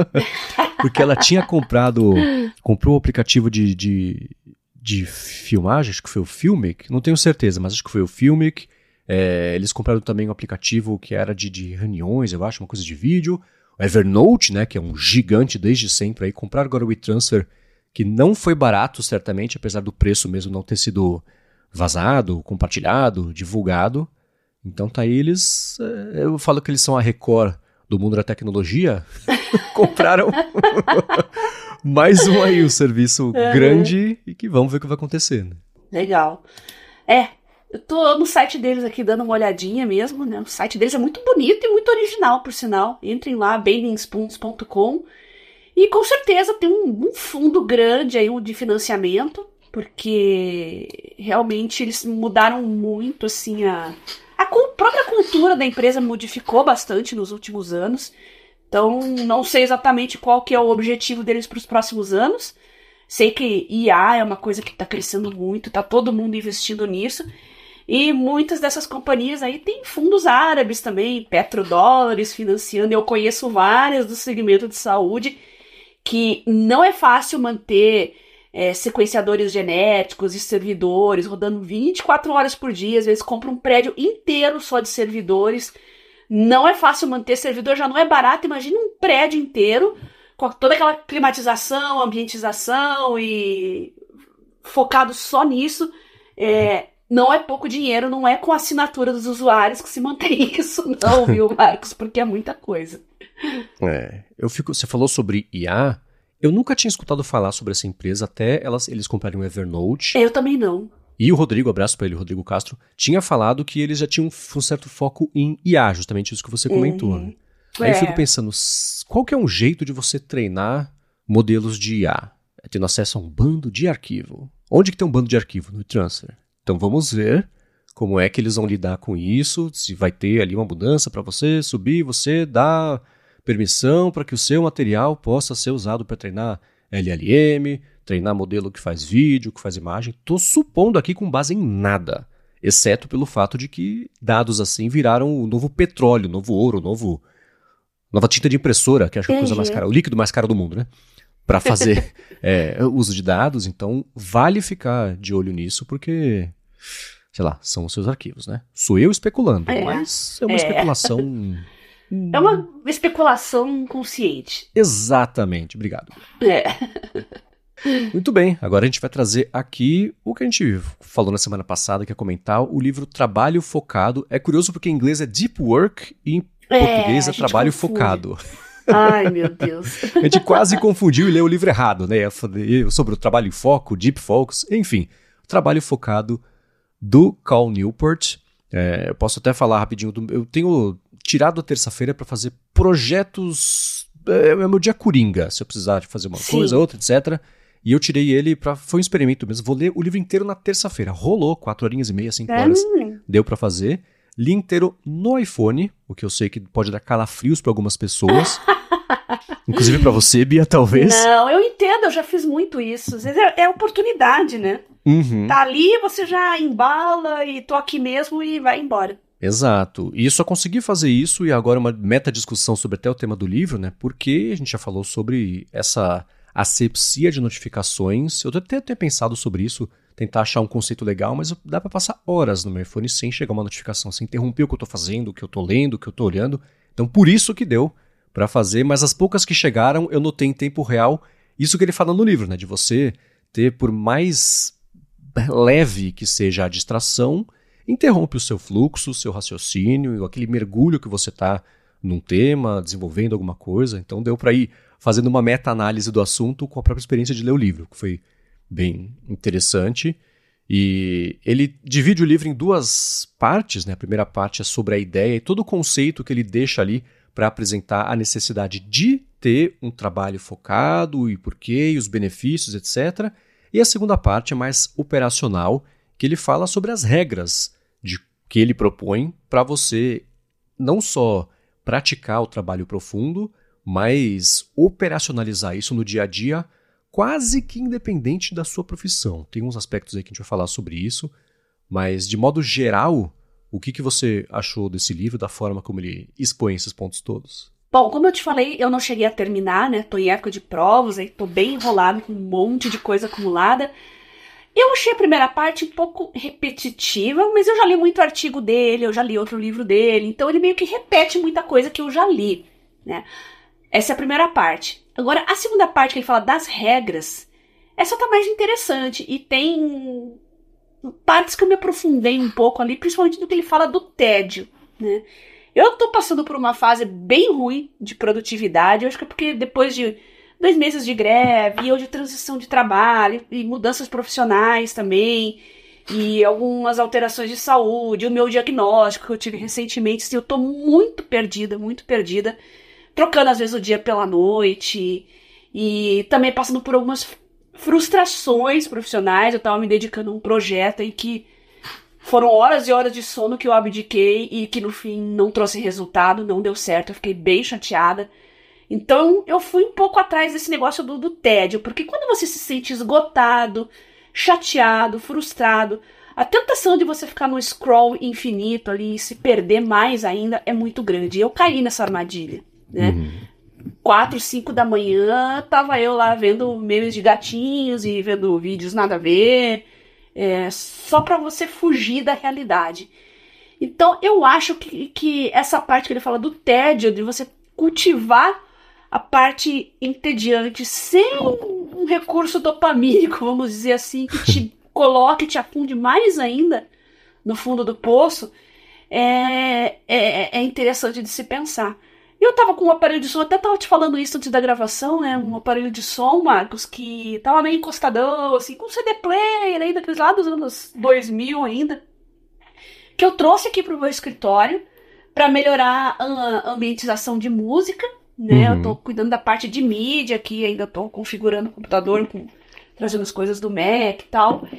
porque ela tinha comprado, comprou o aplicativo de, de, de filmagem, acho que foi o Filmic, não tenho certeza, mas acho que foi o Filmic. É, eles compraram também um aplicativo que era de, de reuniões, eu acho, uma coisa de vídeo. O Evernote, né, que é um gigante desde sempre, aí compraram agora o WeTransfer, que não foi barato, certamente, apesar do preço mesmo não ter sido vazado, compartilhado, divulgado. Então tá aí eles, é, eu falo que eles são a Record do mundo da tecnologia, compraram mais um aí, um serviço grande e que vamos ver o que vai acontecer. Né?
Legal. É, eu tô no site deles aqui dando uma olhadinha mesmo, né? O site deles é muito bonito e muito original, por sinal. Entrem lá, bending spoons ponto com, e com certeza tem um, um fundo grande aí de financiamento, porque realmente eles mudaram muito, assim, a... A própria cultura da empresa modificou bastante nos últimos anos. Então, não sei exatamente qual que é o objetivo deles para os próximos anos. Sei que I A é uma coisa que está crescendo muito, está todo mundo investindo nisso. E muitas dessas companhias aí têm fundos árabes também, petrodólares financiando. Eu conheço várias do segmento de saúde que não é fácil manter... É, sequenciadores genéticos e servidores rodando vinte e quatro horas por dia, às vezes compra um prédio inteiro só de servidores. Não é fácil manter servidor, já não é barato, imagine um prédio inteiro com toda aquela climatização, ambientização e focado só nisso. É, não é pouco dinheiro, não é com a assinatura dos usuários que se mantém isso não, viu, Marcos? Porque é muita coisa.
É, eu fico, você falou sobre I A. Eu nunca tinha escutado falar sobre essa empresa até elas, eles comprarem o Evernote.
Eu também não.
E o Rodrigo, abraço para ele, Rodrigo Castro, tinha falado que eles já tinham um certo foco em I A, justamente isso que você comentou. Uhum. Né? Aí
é.
eu fico pensando, qual que é um jeito de você treinar modelos de I A? É tendo acesso a um bando de arquivo. Onde que tem um bando de arquivo? No WeTransfer. Então vamos ver como é que eles vão lidar com isso, se vai ter ali uma mudança para você subir, você dá... permissão para que o seu material possa ser usado para treinar L L M, treinar modelo que faz vídeo, que faz imagem. Estou supondo aqui com base em nada, exceto pelo fato de que dados assim viraram o novo petróleo, o novo ouro, o novo nova tinta de impressora, que acho que é a coisa mais cara, o líquido mais caro do mundo, né? Para fazer é, uso de dados. Então vale ficar de olho nisso, porque, sei lá, são os seus arquivos, né? Sou eu especulando, é. mas é uma é. especulação...
É uma especulação consciente.
Exatamente, obrigado.
É.
Muito bem, agora a gente vai trazer aqui o que a gente falou na semana passada, que é comentar o livro Trabalho Focado. É curioso porque em inglês é Deep Work e em é, português é Trabalho confunde. Focado.
Ai, meu Deus.
A gente quase confundiu e leu o livro errado, né? Sobre o trabalho em foco, Deep Focus, enfim. Trabalho Focado do Cal Newport. É, eu posso até falar rapidinho, do, eu tenho tirado a terça-feira para fazer projetos, é, é meu dia coringa, se eu precisar de fazer uma Sim. coisa, outra, etcétera. E eu tirei ele para foi um experimento mesmo. Vou ler o livro inteiro na terça-feira. Rolou, quatro horinhas e meia, cinco é. horas. Deu para fazer. Li inteiro no iPhone, o que eu sei que pode dar calafrios para algumas pessoas. Inclusive para você, Bia, talvez.
Não, eu entendo, eu já fiz muito isso. Às vezes é, é oportunidade, né?
Uhum.
Tá ali, você já embala e tô aqui mesmo e vai embora.
Exato. E eu só consegui fazer isso e agora uma meta-discussão sobre até o tema do livro, né? Porque a gente já falou sobre essa asepsia de notificações. Eu até tenho pensado sobre isso, tentar achar um conceito legal, mas dá pra passar horas no meu iPhone sem chegar uma notificação, sem interromper o que eu tô fazendo, o que eu tô lendo, o que eu tô olhando. Então por isso que deu pra fazer, mas as poucas que chegaram eu notei em tempo real isso que ele fala no livro, né? De você ter, por mais leve que seja a distração, interrompe o seu fluxo, o seu raciocínio, aquele mergulho que você tá num tema, desenvolvendo alguma coisa. Então deu pra ir fazendo uma meta-análise do assunto com a própria experiência de ler o livro, que foi bem interessante. E ele divide o livro em duas partes, né? A primeira parte é sobre a ideia e todo o conceito que ele deixa ali para apresentar a necessidade de ter um trabalho focado e porquê, e os benefícios, etcétera. E a segunda parte é mais operacional, que ele fala sobre as regras de, que ele propõe para você não só praticar o trabalho profundo, mas operacionalizar isso no dia a dia, quase que independente da sua profissão. Tem uns aspectos aí que a gente vai falar sobre isso, mas de modo geral, o que, que você achou desse livro, da forma como ele expõe esses pontos todos?
Bom, como eu te falei, eu não cheguei a terminar, né? Tô em época de provas, aí tô bem enrolado com um monte de coisa acumulada. Eu achei a primeira parte um pouco repetitiva, mas eu já li muito artigo dele, eu já li outro livro dele, então ele meio que repete muita coisa que eu já li, né? Essa é a primeira parte. Agora, a segunda parte, que ele fala das regras, essa tá mais interessante. E tem partes que eu me aprofundei um pouco ali, principalmente do que ele fala do tédio, né? Eu tô passando por uma fase bem ruim de produtividade. Eu acho que é porque depois de dois meses de greve, e eu de transição de trabalho, e mudanças profissionais também, e algumas alterações de saúde, o meu diagnóstico que eu tive recentemente, assim, eu tô muito perdida, muito perdida. Trocando, às vezes, o dia pela noite. E também passando por algumas frustrações profissionais. Eu estava me dedicando a um projeto em que foram horas e horas de sono que eu abdiquei e que, no fim, não trouxe resultado, não deu certo. Eu fiquei bem chateada. Então, eu fui um pouco atrás desse negócio do, do tédio. Porque quando você se sente esgotado, chateado, frustrado, a tentação de você ficar no scroll infinito ali e se perder mais ainda é muito grande. Eu caí nessa armadilha. Né? Uhum. Quatro, cinco da manhã, tava eu lá vendo memes de gatinhos e vendo vídeos nada a ver, é, só pra você fugir da realidade. Então eu acho que, que essa parte que ele fala do tédio, de você cultivar a parte entediante sem um recurso dopamínico, vamos dizer assim, que te coloque, te afunde mais ainda no fundo do poço, é, é, é interessante de se pensar. Eu tava com um aparelho de som, até tava te falando isso antes da gravação, né? Um aparelho de som, Marcos, que tava meio encostadão, assim, com C D player ainda, aqueles lá dos anos dois mil ainda, que eu trouxe aqui pro meu escritório para melhorar a ambientização de música, né? Uhum. Eu tô cuidando da parte de mídia aqui, ainda tô configurando o computador, com, trazendo as coisas do Mac e tal.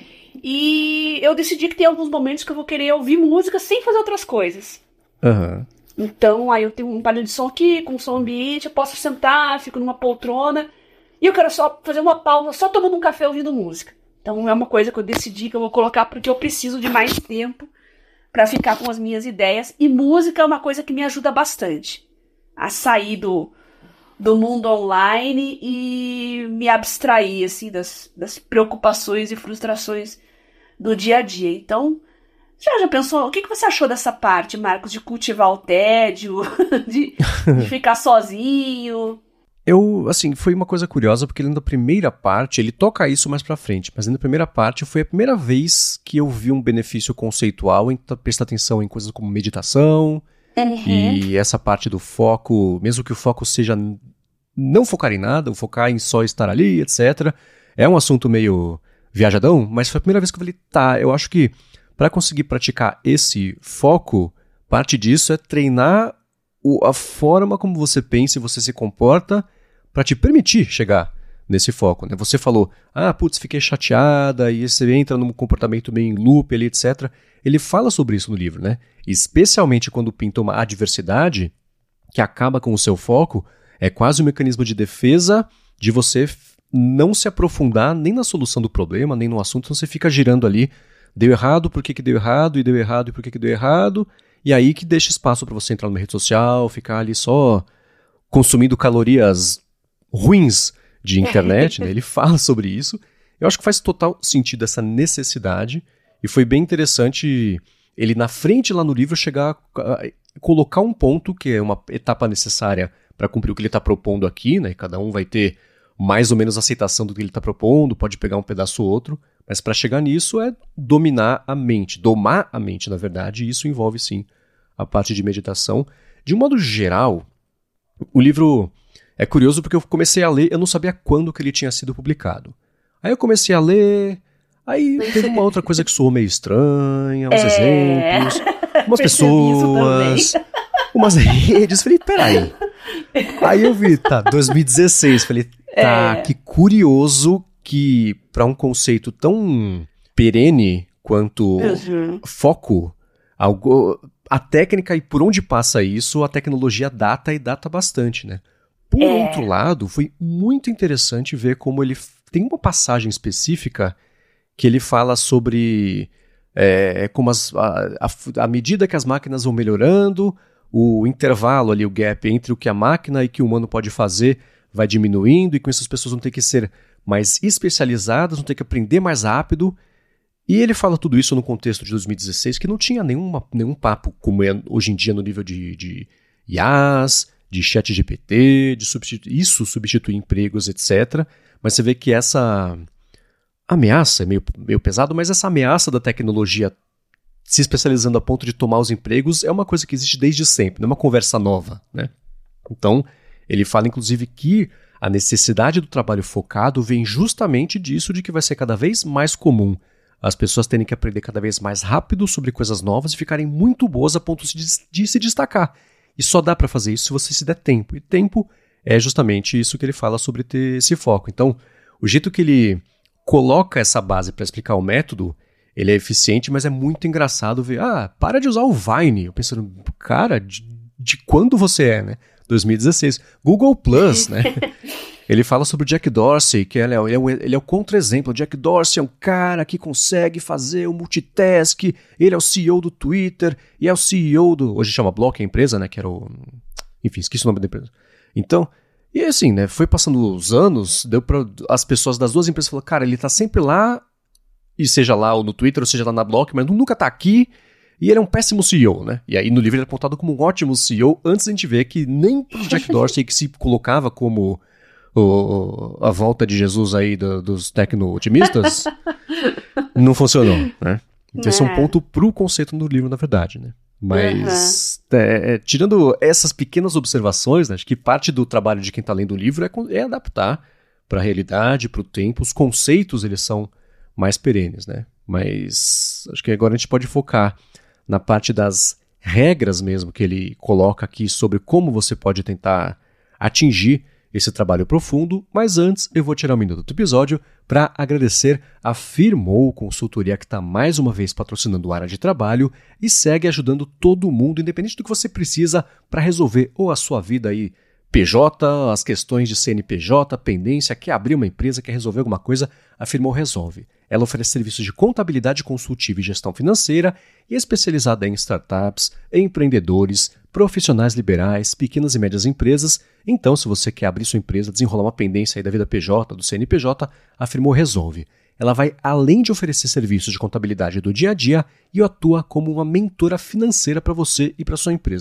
E eu decidi que tem alguns momentos que eu vou querer ouvir música sem fazer outras coisas.
Aham. Uhum.
Então, aí eu tenho um aparelho de som aqui, com som ambiente, eu posso sentar, fico numa poltrona, e eu quero só fazer uma pausa, só tomando um café ouvindo música. Então, é uma coisa que eu decidi que eu vou colocar porque eu preciso de mais tempo para ficar com as minhas ideias, e música é uma coisa que me ajuda bastante a sair do, do mundo online e me abstrair, assim, das, das preocupações e frustrações do dia a dia. Então, Já, já pensou, o que, que você achou dessa parte, Marcos, de cultivar o tédio, de, de ficar sozinho?
Eu, assim, foi uma coisa curiosa, porque na primeira parte, ele toca isso mais pra frente, mas na primeira parte foi a primeira vez que eu vi um benefício conceitual em prestar atenção em coisas como meditação, uhum. E essa parte do foco, mesmo que o foco seja não focar em nada, focar em só estar ali, etcétera. É um assunto meio viajadão, mas foi a primeira vez que eu falei, tá, eu acho que para conseguir praticar esse foco, parte disso é treinar o, a forma como você pensa e você se comporta para te permitir chegar nesse foco, né? Você falou, ah, putz, fiquei chateada, e você entra num comportamento meio em loop ali, etcétera. Ele fala sobre isso no livro, né? Especialmente quando pinta uma adversidade que acaba com o seu foco, é quase um mecanismo de defesa de você não se aprofundar nem na solução do problema, nem no assunto, então você fica girando ali, deu errado, por que que deu errado, e deu errado, e por que que deu errado, e aí que deixa espaço para você entrar numa rede social, ficar ali só consumindo calorias ruins de internet, né? Ele fala sobre isso. Eu acho que faz total sentido essa necessidade, e foi bem interessante ele na frente lá no livro chegar a, a colocar um ponto que é uma etapa necessária para cumprir o que ele está propondo aqui, né? Cada um vai ter mais ou menos aceitação do que ele está propondo, pode pegar um pedaço ou outro, mas para chegar nisso é dominar a mente, domar a mente, na verdade, e isso envolve sim a parte de meditação. De um modo geral, o livro é curioso porque eu comecei a ler, eu não sabia quando que ele tinha sido publicado. Aí eu comecei a ler, aí teve uma outra coisa que soou meio estranha, uns é... exemplos, umas pessoas, umas redes, falei, peraí. Aí eu vi, tá, dois mil e dezesseis, falei, tá, é. Que curioso que para um conceito tão perene quanto uhum. foco, algo, a técnica e por onde passa isso, a tecnologia data e data bastante, né? Por é. outro lado, foi muito interessante ver como ele tem uma passagem específica que ele fala sobre é, como as, a, a, à medida que as máquinas vão melhorando, o intervalo ali, o gap entre o que a máquina e o que o humano pode fazer vai diminuindo, e com isso as pessoas vão ter que ser mais especializadas, vão ter que aprender mais rápido. E ele fala tudo isso no contexto de dois mil e dezesseis, que não tinha nenhuma, nenhum papo como é hoje em dia no nível de, de I As, de chat G P T, de substitu- isso substituir empregos, etcétera. Mas você vê que essa ameaça, é meio, meio pesado, mas essa ameaça da tecnologia se especializando a ponto de tomar os empregos é uma coisa que existe desde sempre, não é uma conversa nova, né? Então, ele fala inclusive que a necessidade do trabalho focado vem justamente disso, de que vai ser cada vez mais comum as pessoas terem que aprender cada vez mais rápido sobre coisas novas e ficarem muito boas a ponto de, de se destacar. E só dá para fazer isso se você se der tempo. E tempo é justamente isso que ele fala sobre ter esse foco. Então, o jeito que ele coloca essa base para explicar o método, ele é eficiente, mas é muito engraçado ver, ah, para de usar o Vine. Eu pensando, cara, de, de quando você é, né? dois mil e dezesseis. Google Plus, né? Ele fala sobre o Jack Dorsey, que ele é, ele é, um, ele é o contra-exemplo. O Jack Dorsey é um cara que consegue fazer o multitask, ele é o C E O do Twitter, e é o C E O do... Hoje chama Block a empresa, né? Que era o... Enfim, esqueci o nome da empresa. Então, e assim, né? Foi passando os anos, deu para as pessoas das duas empresas falaram, cara, ele tá sempre lá, e seja lá ou no Twitter, ou seja lá na Block, mas nunca tá aqui, e ele é um péssimo C E O, né? E aí no livro ele é apontado como um ótimo C E O, antes a gente ver que nem pro Jack Dorsey, que se colocava como o, a volta de Jesus aí do, dos tecno-otimistas, não funcionou, né? Então esse é um ponto pro conceito do livro, na verdade, né? Mas, uhum. é, é, tirando essas pequenas observações, né, acho que parte do trabalho de quem tá lendo o livro é, é adaptar para a realidade, para o tempo. Os conceitos, eles são mais perenes, né? Mas acho que agora a gente pode focar na parte das regras mesmo que ele coloca aqui sobre como você pode tentar atingir esse trabalho profundo. Mas antes eu vou tirar um minuto do episódio para agradecer a Firmoo Consultoria, que está mais uma vez patrocinando o Área de Trabalho e segue ajudando todo mundo, independente do que você precisa para resolver ou a sua vida aí P J, as questões de C N P J, pendência, quer abrir uma empresa, quer resolver alguma coisa, a Firmoo resolve. Ela oferece serviços de contabilidade consultiva e gestão financeira e é especializada em startups, empreendedores, profissionais liberais, pequenas e médias empresas. Então, se você quer abrir sua empresa, desenrolar uma pendência aí da vida P J, do C N P J, a Firmoo resolve. Ela vai além de oferecer serviços de contabilidade do dia a dia e atua como uma mentora financeira para você e para sua empresa.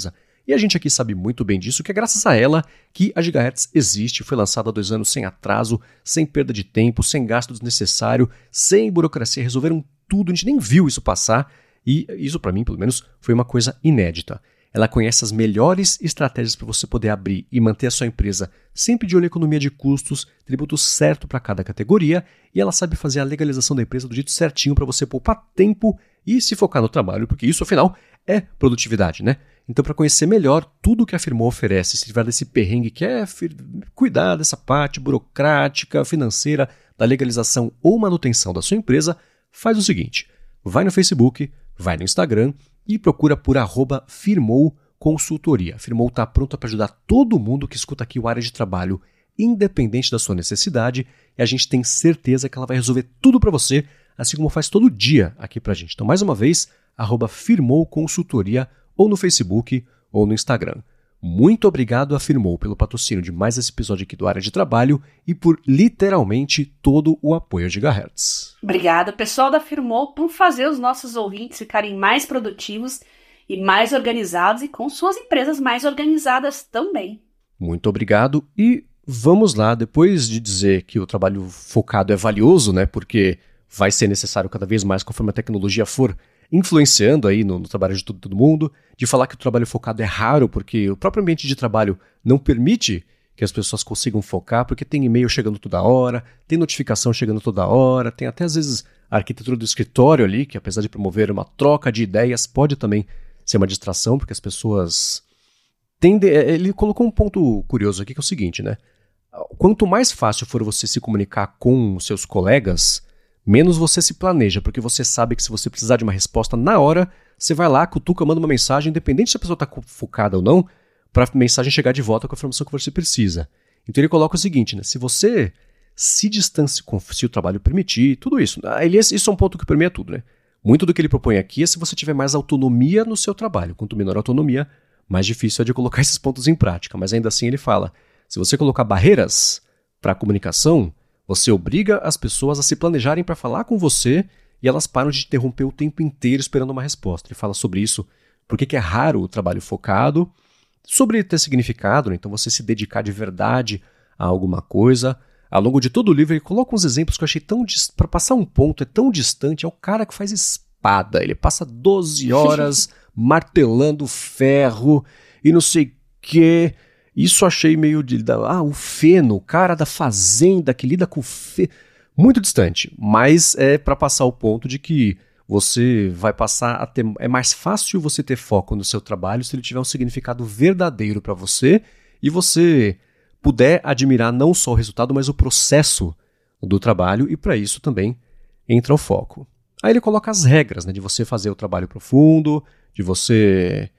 E a gente aqui sabe muito bem disso, que é graças a ela que a Gigahertz existe, foi lançada há dois anos sem atraso, sem perda de tempo, sem gasto desnecessário, sem burocracia, resolveram tudo, a gente nem viu isso passar, e isso para mim, pelo menos, foi uma coisa inédita. Ela conhece as melhores estratégias para você poder abrir e manter a sua empresa sempre de olho em economia de custos, tributo certo para cada categoria, e ela sabe fazer a legalização da empresa do jeito certinho para você poupar tempo e se focar no trabalho, porque isso, afinal, é produtividade, né? Então, para conhecer melhor tudo que a Firmoo oferece, se livrar desse perrengue que é cuidar dessa parte burocrática, financeira, da legalização ou manutenção da sua empresa, faz o seguinte, vai no Facebook, vai no Instagram e procura por arroba Firmoo Consultoria. A Firmoo está pronta para ajudar todo mundo que escuta aqui o Área de Trabalho, independente da sua necessidade, e a gente tem certeza que ela vai resolver tudo para você, assim como faz todo dia aqui para a gente. Então, mais uma vez, arroba Firmoo Consultoria, ou no Facebook, ou no Instagram. Muito obrigado a Firmoo pelo patrocínio de mais esse episódio aqui do Área de Trabalho e por, literalmente, todo o apoio a Gigahertz.
Obrigada, pessoal da Firmoo, por fazer os nossos ouvintes ficarem mais produtivos e mais organizados e com suas empresas mais organizadas também.
Muito obrigado e vamos lá, depois de dizer que o trabalho focado é valioso, né, porque vai ser necessário cada vez mais conforme a tecnologia for influenciando aí no, no trabalho de todo, todo mundo, de falar que o trabalho focado é raro, porque o próprio ambiente de trabalho não permite que as pessoas consigam focar, porque tem e-mail chegando toda hora, tem notificação chegando toda hora, tem até às vezes a arquitetura do escritório ali, que apesar de promover uma troca de ideias, pode também ser uma distração, porque as pessoas tendem... Ele colocou um ponto curioso aqui, que é o seguinte, né? Quanto mais fácil for você se comunicar com seus colegas, menos você se planeja, porque você sabe que se você precisar de uma resposta na hora, você vai lá, cutuca, manda uma mensagem, independente se a pessoa está focada ou não, para a mensagem chegar de volta com a informação que você precisa. Então ele coloca o seguinte, né? Se você se distancia, se o trabalho permitir, tudo isso. Ele, isso é um ponto que permeia tudo, né? Muito do que ele propõe aqui é se você tiver mais autonomia no seu trabalho. Quanto menor a autonomia, mais difícil é de colocar esses pontos em prática. Mas ainda assim ele fala, se você colocar barreiras para a comunicação, você obriga as pessoas a se planejarem para falar com você e elas param de interromper o tempo inteiro esperando uma resposta. Ele fala sobre isso, por que é raro o trabalho focado, sobre ter significado, né? Então você se dedicar de verdade a alguma coisa. Ao longo de todo o livro ele coloca uns exemplos que eu achei tão... Para passar um ponto, é tão distante, é o cara que faz espada. Ele passa doze horas martelando ferro e não sei o quê. Isso achei meio de... Ah, o feno, o cara da fazenda que lida com o feno. Muito distante, mas é para passar o ponto de que você vai passar a ter... É mais fácil você ter foco no seu trabalho se ele tiver um significado verdadeiro para você e você puder admirar não só o resultado, mas o processo do trabalho, e para isso também entra o foco. Aí ele coloca as regras, né, de você fazer o trabalho profundo, de você...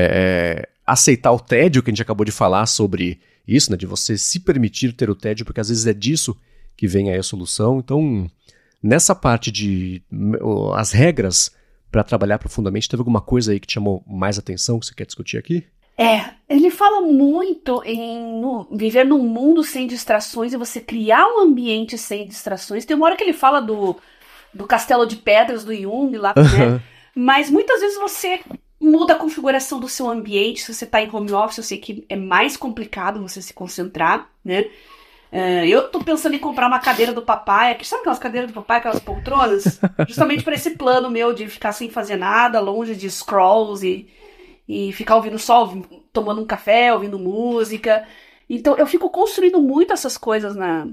É, aceitar o tédio, que a gente acabou de falar sobre isso, né, de você se permitir ter o tédio, porque às vezes é disso que vem aí a solução. Então, nessa parte de uh, as regras para trabalhar profundamente, teve alguma coisa aí que te chamou mais atenção, que você quer discutir aqui?
É, ele fala muito em no, viver num mundo sem distrações e você criar um ambiente sem distrações. Tem uma hora que ele fala do, do castelo de pedras do Jung lá, né? Mas muitas vezes você muda a configuração do seu ambiente. Se você está em home office, eu sei que é mais complicado você se concentrar, né? Uh, eu tô pensando em comprar uma cadeira do papai, sabe aquelas cadeiras do papai, aquelas poltronas? Justamente para esse plano meu de ficar sem fazer nada, longe de scrolls e, e ficar ouvindo só, tomando um café, ouvindo música. Então eu fico construindo muito essas coisas na,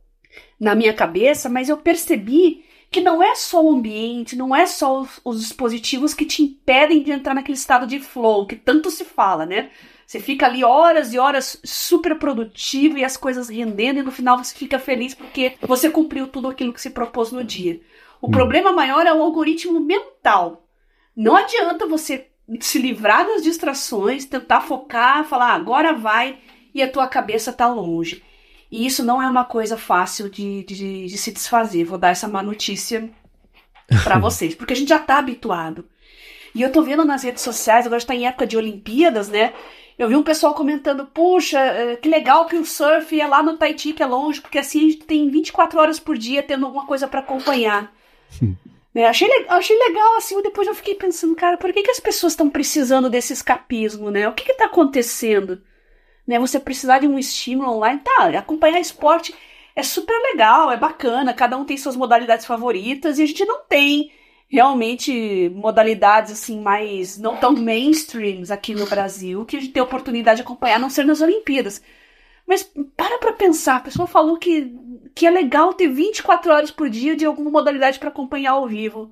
na minha cabeça, mas eu percebi que não é só o ambiente, não é só os, os dispositivos que te impedem de entrar naquele estado de flow, que tanto se fala, né? Você fica ali horas e horas super produtivo e as coisas rendendo e no final você fica feliz porque você cumpriu tudo aquilo que se propôs no dia. O hum. problema maior é o algoritmo mental. Não adianta você se livrar das distrações, tentar focar, falar, ah, agora vai, e a tua cabeça tá longe. E isso não é uma coisa fácil de, de, de se desfazer. Vou dar essa má notícia pra vocês, porque a gente já tá habituado. E eu tô vendo nas redes sociais, agora está em época de Olimpíadas, né? Eu vi um pessoal comentando, puxa, que legal que o surf é lá no Tahiti, que é longe, porque assim a gente tem vinte e quatro horas por dia tendo alguma coisa para acompanhar. É, achei, achei legal, assim, depois eu fiquei pensando, cara, por que, que as pessoas estão precisando desse escapismo, né? O que está acontecendo? Né, você precisar de um estímulo online, tá, acompanhar esporte é super legal, é bacana, cada um tem suas modalidades favoritas, e a gente não tem realmente modalidades assim mais não tão mainstreams aqui no Brasil, que a gente tem oportunidade de acompanhar, a não ser nas Olimpíadas. Mas para pra pensar, a pessoa falou que, que é legal ter vinte e quatro horas por dia de alguma modalidade para acompanhar ao vivo.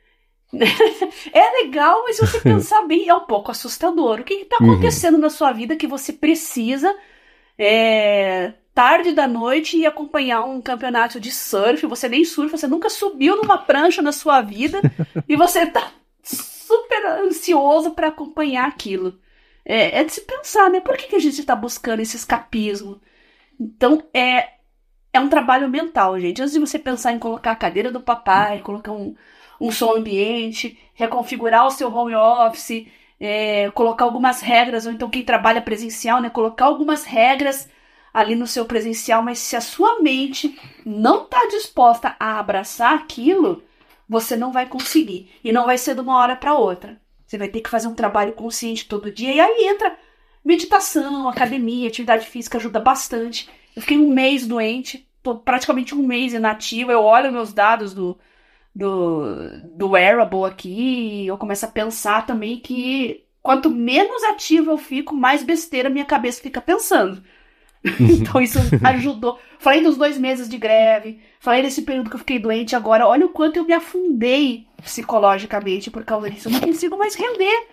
É legal, mas se você pensar bem, é um pouco assustador. O que está acontecendo uhum. na sua vida que você precisa, é, tarde da noite, ir acompanhar um campeonato de surf? Você nem surfa, você nunca subiu numa prancha na sua vida e você está super ansioso para acompanhar aquilo. É, é de se pensar, né? Por que, que a gente está buscando esse escapismo? Então, é, é um trabalho mental, gente. Antes de você pensar em colocar a cadeira do papai, colocar um um som ambiente, reconfigurar o seu home office, é, colocar algumas regras, ou então quem trabalha presencial, né, colocar algumas regras ali no seu presencial, mas se a sua mente não está disposta a abraçar aquilo, você não vai conseguir. E não vai ser de uma hora para outra. Você vai ter que fazer um trabalho consciente todo dia, e aí entra meditação, academia, atividade física ajuda bastante. Eu fiquei um mês doente, tô praticamente um mês inativa, eu olho meus dados do do, do wearable aqui, e eu começo a pensar também que quanto menos ativo eu fico, mais besteira minha cabeça fica pensando. Então isso ajudou. Falei dos dois meses de greve, falei desse período que eu fiquei doente agora, olha o quanto eu me afundei psicologicamente por causa disso, eu não consigo mais render.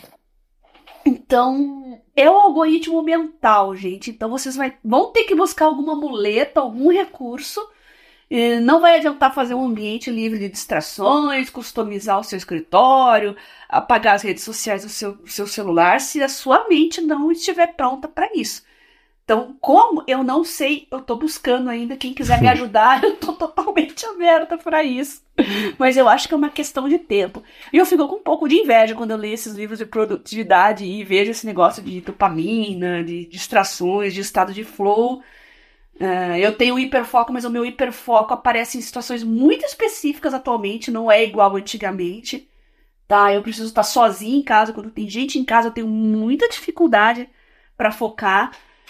Então, é o algoritmo mental, gente. Então vocês vai, vão ter que buscar alguma muleta, algum recurso. Não vai adiantar fazer um ambiente livre de distrações, customizar o seu escritório, apagar as redes sociais do seu, do seu celular, se a sua mente não estiver pronta para isso. Então, como? Eu não sei, eu estou buscando ainda, quem quiser me ajudar, eu estou totalmente aberta para isso. Mas eu acho que é uma questão de tempo. E eu fico com um pouco de inveja quando eu leio esses livros de produtividade e vejo esse negócio de dopamina, de distrações, de estado de flow. Uh, eu tenho hiperfoco, mas o meu hiperfoco aparece em situações muito específicas atualmente, não é igual antigamente, tá? Eu preciso estar sozinha em casa, quando tem gente em casa eu tenho muita dificuldade para focar,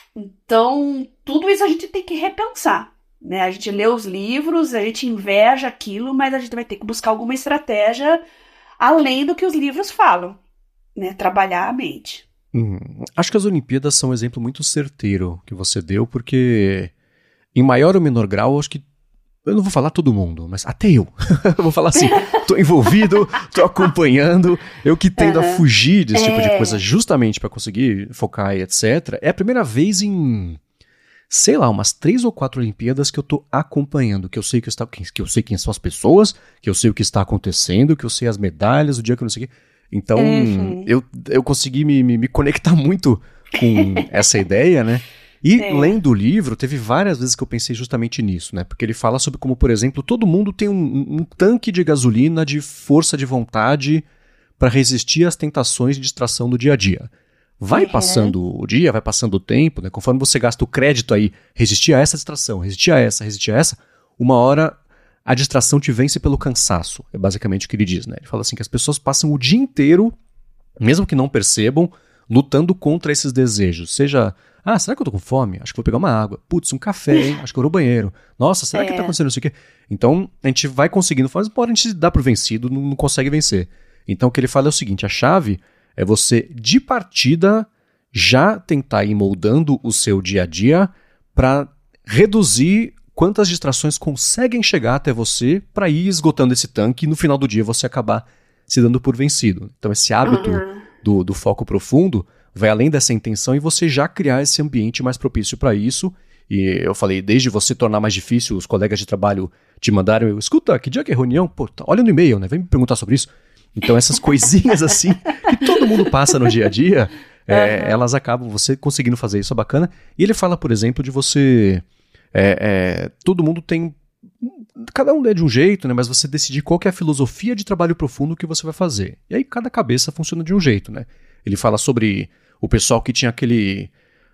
então tudo isso a gente tem que repensar, né? A gente lê os livros, a gente inveja aquilo, mas a gente vai ter que buscar alguma estratégia além do que os livros falam, né? Trabalhar a mente.
Hum, acho que as Olimpíadas são um exemplo muito certeiro que você deu, porque em maior ou menor grau, acho que, eu não vou falar todo mundo, mas até eu, eu vou falar assim, tô envolvido, tô acompanhando, eu que tendo uhum. a fugir desse é. tipo de coisa justamente para conseguir focar e etcétera. É a primeira vez em, sei lá, umas três ou quatro Olimpíadas que eu tô acompanhando, que eu sei que, está, que eu sei quem são as pessoas, que eu sei o que está acontecendo, que eu sei as medalhas, o dia que eu não sei o que. Então, uhum. eu, eu consegui me, me, me conectar muito com essa ideia, né? E é. lendo o livro, teve várias vezes que eu pensei justamente nisso, né? Porque ele fala sobre como, por exemplo, todo mundo tem um, um tanque de gasolina de força de vontade para resistir às tentações de distração do dia a dia. Vai uhum. passando o dia, vai passando o tempo, né? Conforme você gasta o crédito aí, resistir a essa distração, resistir a essa, resistir a essa, uma hora a distração te vence pelo cansaço. É basicamente o que ele diz, né? Ele fala assim que as pessoas passam o dia inteiro, mesmo que não percebam, lutando contra esses desejos. Seja, ah, será que eu tô com fome? Acho que vou pegar uma água. Putz, um café, hein? Acho que eu vou no banheiro. Nossa, será é. que tá acontecendo isso aqui? Então, a gente vai conseguindo fazer, mas a gente dá por vencido, não, não consegue vencer. Então, o que ele fala é o seguinte, a chave é você, de partida, já tentar ir moldando o seu dia a dia para reduzir quantas distrações conseguem chegar até você para ir esgotando esse tanque e no final do dia você acabar se dando por vencido. Então, esse hábito uhum. do, do foco profundo vai além dessa intenção e você já criar esse ambiente mais propício para isso. E eu falei, desde você tornar mais difícil, os colegas de trabalho te mandaram, eu, escuta, que dia que é reunião? Pô, tá, olha no e-mail, né? Vem me perguntar sobre isso. Então essas coisinhas assim, que todo mundo passa no dia a dia, é, uhum. elas acabam, você conseguindo fazer isso é bacana. E ele fala, por exemplo, de você, é, é, todo mundo tem, cada um é de um jeito, né? Mas você decidir qual que é a filosofia de trabalho profundo que você vai fazer. E aí cada cabeça funciona de um jeito, né? Ele fala sobre o pessoal que tinha aquele...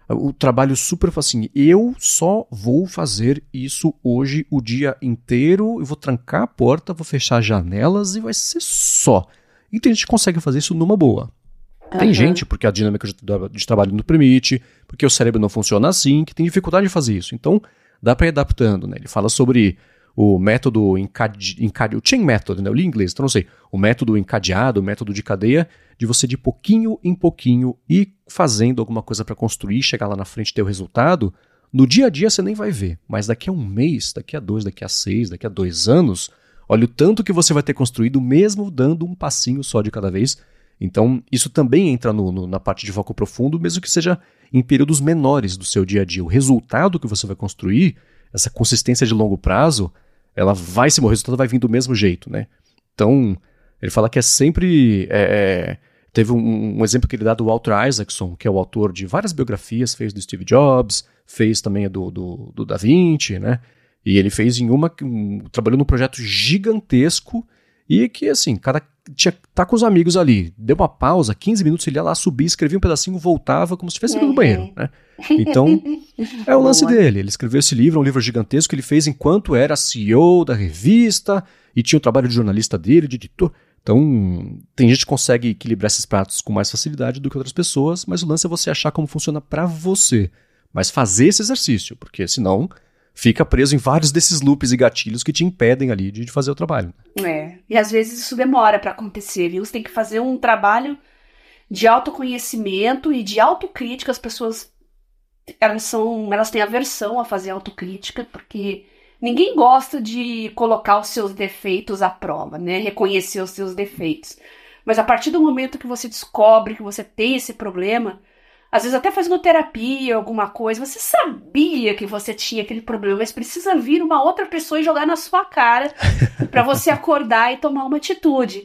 o trabalho super assim, eu só vou fazer isso hoje o dia inteiro, eu vou trancar a porta, vou fechar as janelas e vai ser só. E tem gente que consegue fazer isso numa boa. Tem uhum. gente, porque a dinâmica de, de trabalho não permite, porque o cérebro não funciona assim, que tem dificuldade de fazer isso. Então, dá para ir adaptando, né? Ele fala sobre o método encadeado, encade, o chain method, né? Eu li em inglês, então não sei. O método encadeado, o método de cadeia, de você de pouquinho em pouquinho ir fazendo alguma coisa para construir, chegar lá na frente e ter o resultado. No dia a dia você nem vai ver, mas daqui a um mês, daqui a dois, daqui a seis, daqui a dois anos, olha o tanto que você vai ter construído mesmo dando um passinho só de cada vez. Então, isso também entra no, no, na parte de foco profundo, mesmo que seja em períodos menores do seu dia a dia. O resultado que você vai construir, essa consistência de longo prazo, ela vai se, o resultado vai vir do mesmo jeito, né? Então, ele fala que é sempre... É, teve um, um exemplo que ele dá do Walter Isaacson, que é o autor de várias biografias, fez do Steve Jobs, fez também a do, do, do Da Vinci, né? E ele fez em uma... Um, trabalhou num projeto gigantesco e que, assim, cada... Tinha, tá com os amigos ali, deu uma pausa, quinze minutos, ele ia lá subir, escrevia um pedacinho, voltava como se estivesse indo no banheiro, né? Então, é o lance dele. Ele escreveu esse livro, um livro gigantesco que ele fez enquanto era C E O da revista e tinha o trabalho de jornalista dele, de editor. Então, tem gente que consegue equilibrar esses pratos com mais facilidade do que outras pessoas, mas o lance é você achar como funciona pra você. Mas fazer esse exercício, porque senão fica preso em vários desses loops e gatilhos que te impedem ali de fazer o trabalho.
É, e às vezes isso demora para acontecer, viu? Você tem que fazer um trabalho de autoconhecimento e de autocrítica. As pessoas, elas, são, elas têm aversão a fazer autocrítica, porque ninguém gosta de colocar os seus defeitos à prova, né? Reconhecer os seus defeitos. Mas a partir do momento que você descobre que você tem esse problema, às vezes até fazendo terapia, alguma coisa, você sabia que você tinha aquele problema, mas precisa vir uma outra pessoa e jogar na sua cara para você acordar e tomar uma atitude.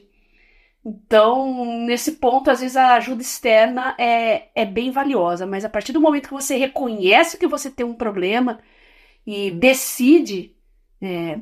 Então, nesse ponto, às vezes a ajuda externa é, é bem valiosa, mas a partir do momento que você reconhece que você tem um problema e decide é,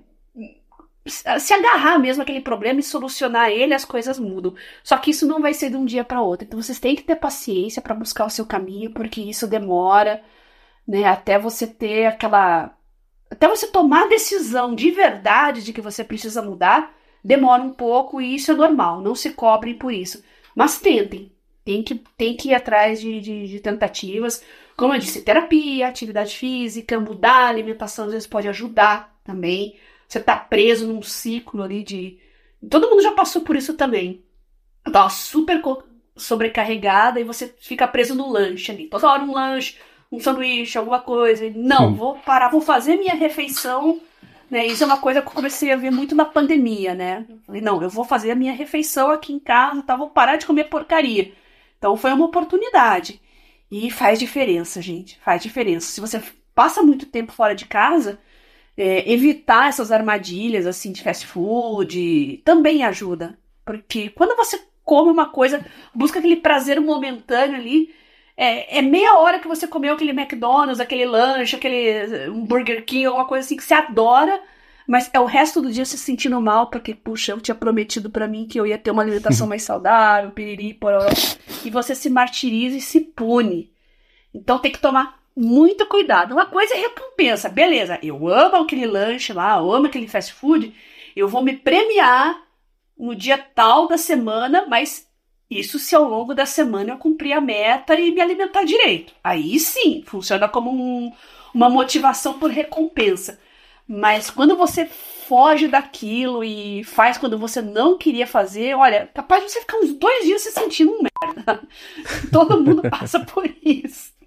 se agarrar mesmo àquele problema e solucionar ele, as coisas mudam. Só que isso não vai ser de um dia para outro. Então vocês têm que ter paciência para buscar o seu caminho, porque isso demora, né, até você ter aquela... Até você tomar a decisão de verdade de que você precisa mudar, demora um pouco e isso é normal. Não se cobrem por isso. Mas tentem. Tem que, tem que ir atrás de, de, de tentativas. Como eu disse, terapia, atividade física, mudar a alimentação às vezes pode ajudar também. Você tá preso num ciclo ali de... Todo mundo já passou por isso também. Eu tava super sobrecarregada e você fica preso no lanche ali. Toda hora um lanche, um sanduíche, alguma coisa. Não, hum. vou parar, vou fazer minha refeição. Né? Isso é uma coisa que eu comecei a ver muito na pandemia, né? Eu falei, não, eu vou fazer a minha refeição aqui em casa, tá? Vou parar de comer porcaria. Então foi uma oportunidade. E faz diferença, gente. Faz diferença. Se você passa muito tempo fora de casa... É, evitar essas armadilhas assim de fast food também ajuda, porque quando você come uma coisa, busca aquele prazer momentâneo ali, é, é meia hora que você comeu aquele McDonald's, aquele lanche, aquele um Burger King, alguma coisa assim que você adora, mas é o resto do dia se sentindo mal, porque puxa, eu tinha prometido pra mim que eu ia ter uma alimentação mais saudável, piriri, pororó, e você se martiriza e se pune. Então tem que tomar muito cuidado. Uma coisa é recompensa. Beleza, eu amo aquele lanche lá, eu amo aquele fast food, eu vou me premiar no dia tal da semana, mas isso se ao longo da semana eu cumprir a meta e me alimentar direito. Aí sim, funciona como um, uma motivação por recompensa. Mas quando você foge daquilo e faz quando você não queria fazer, olha, capaz de você ficar uns dois dias se sentindo um merda. Todo mundo passa por isso.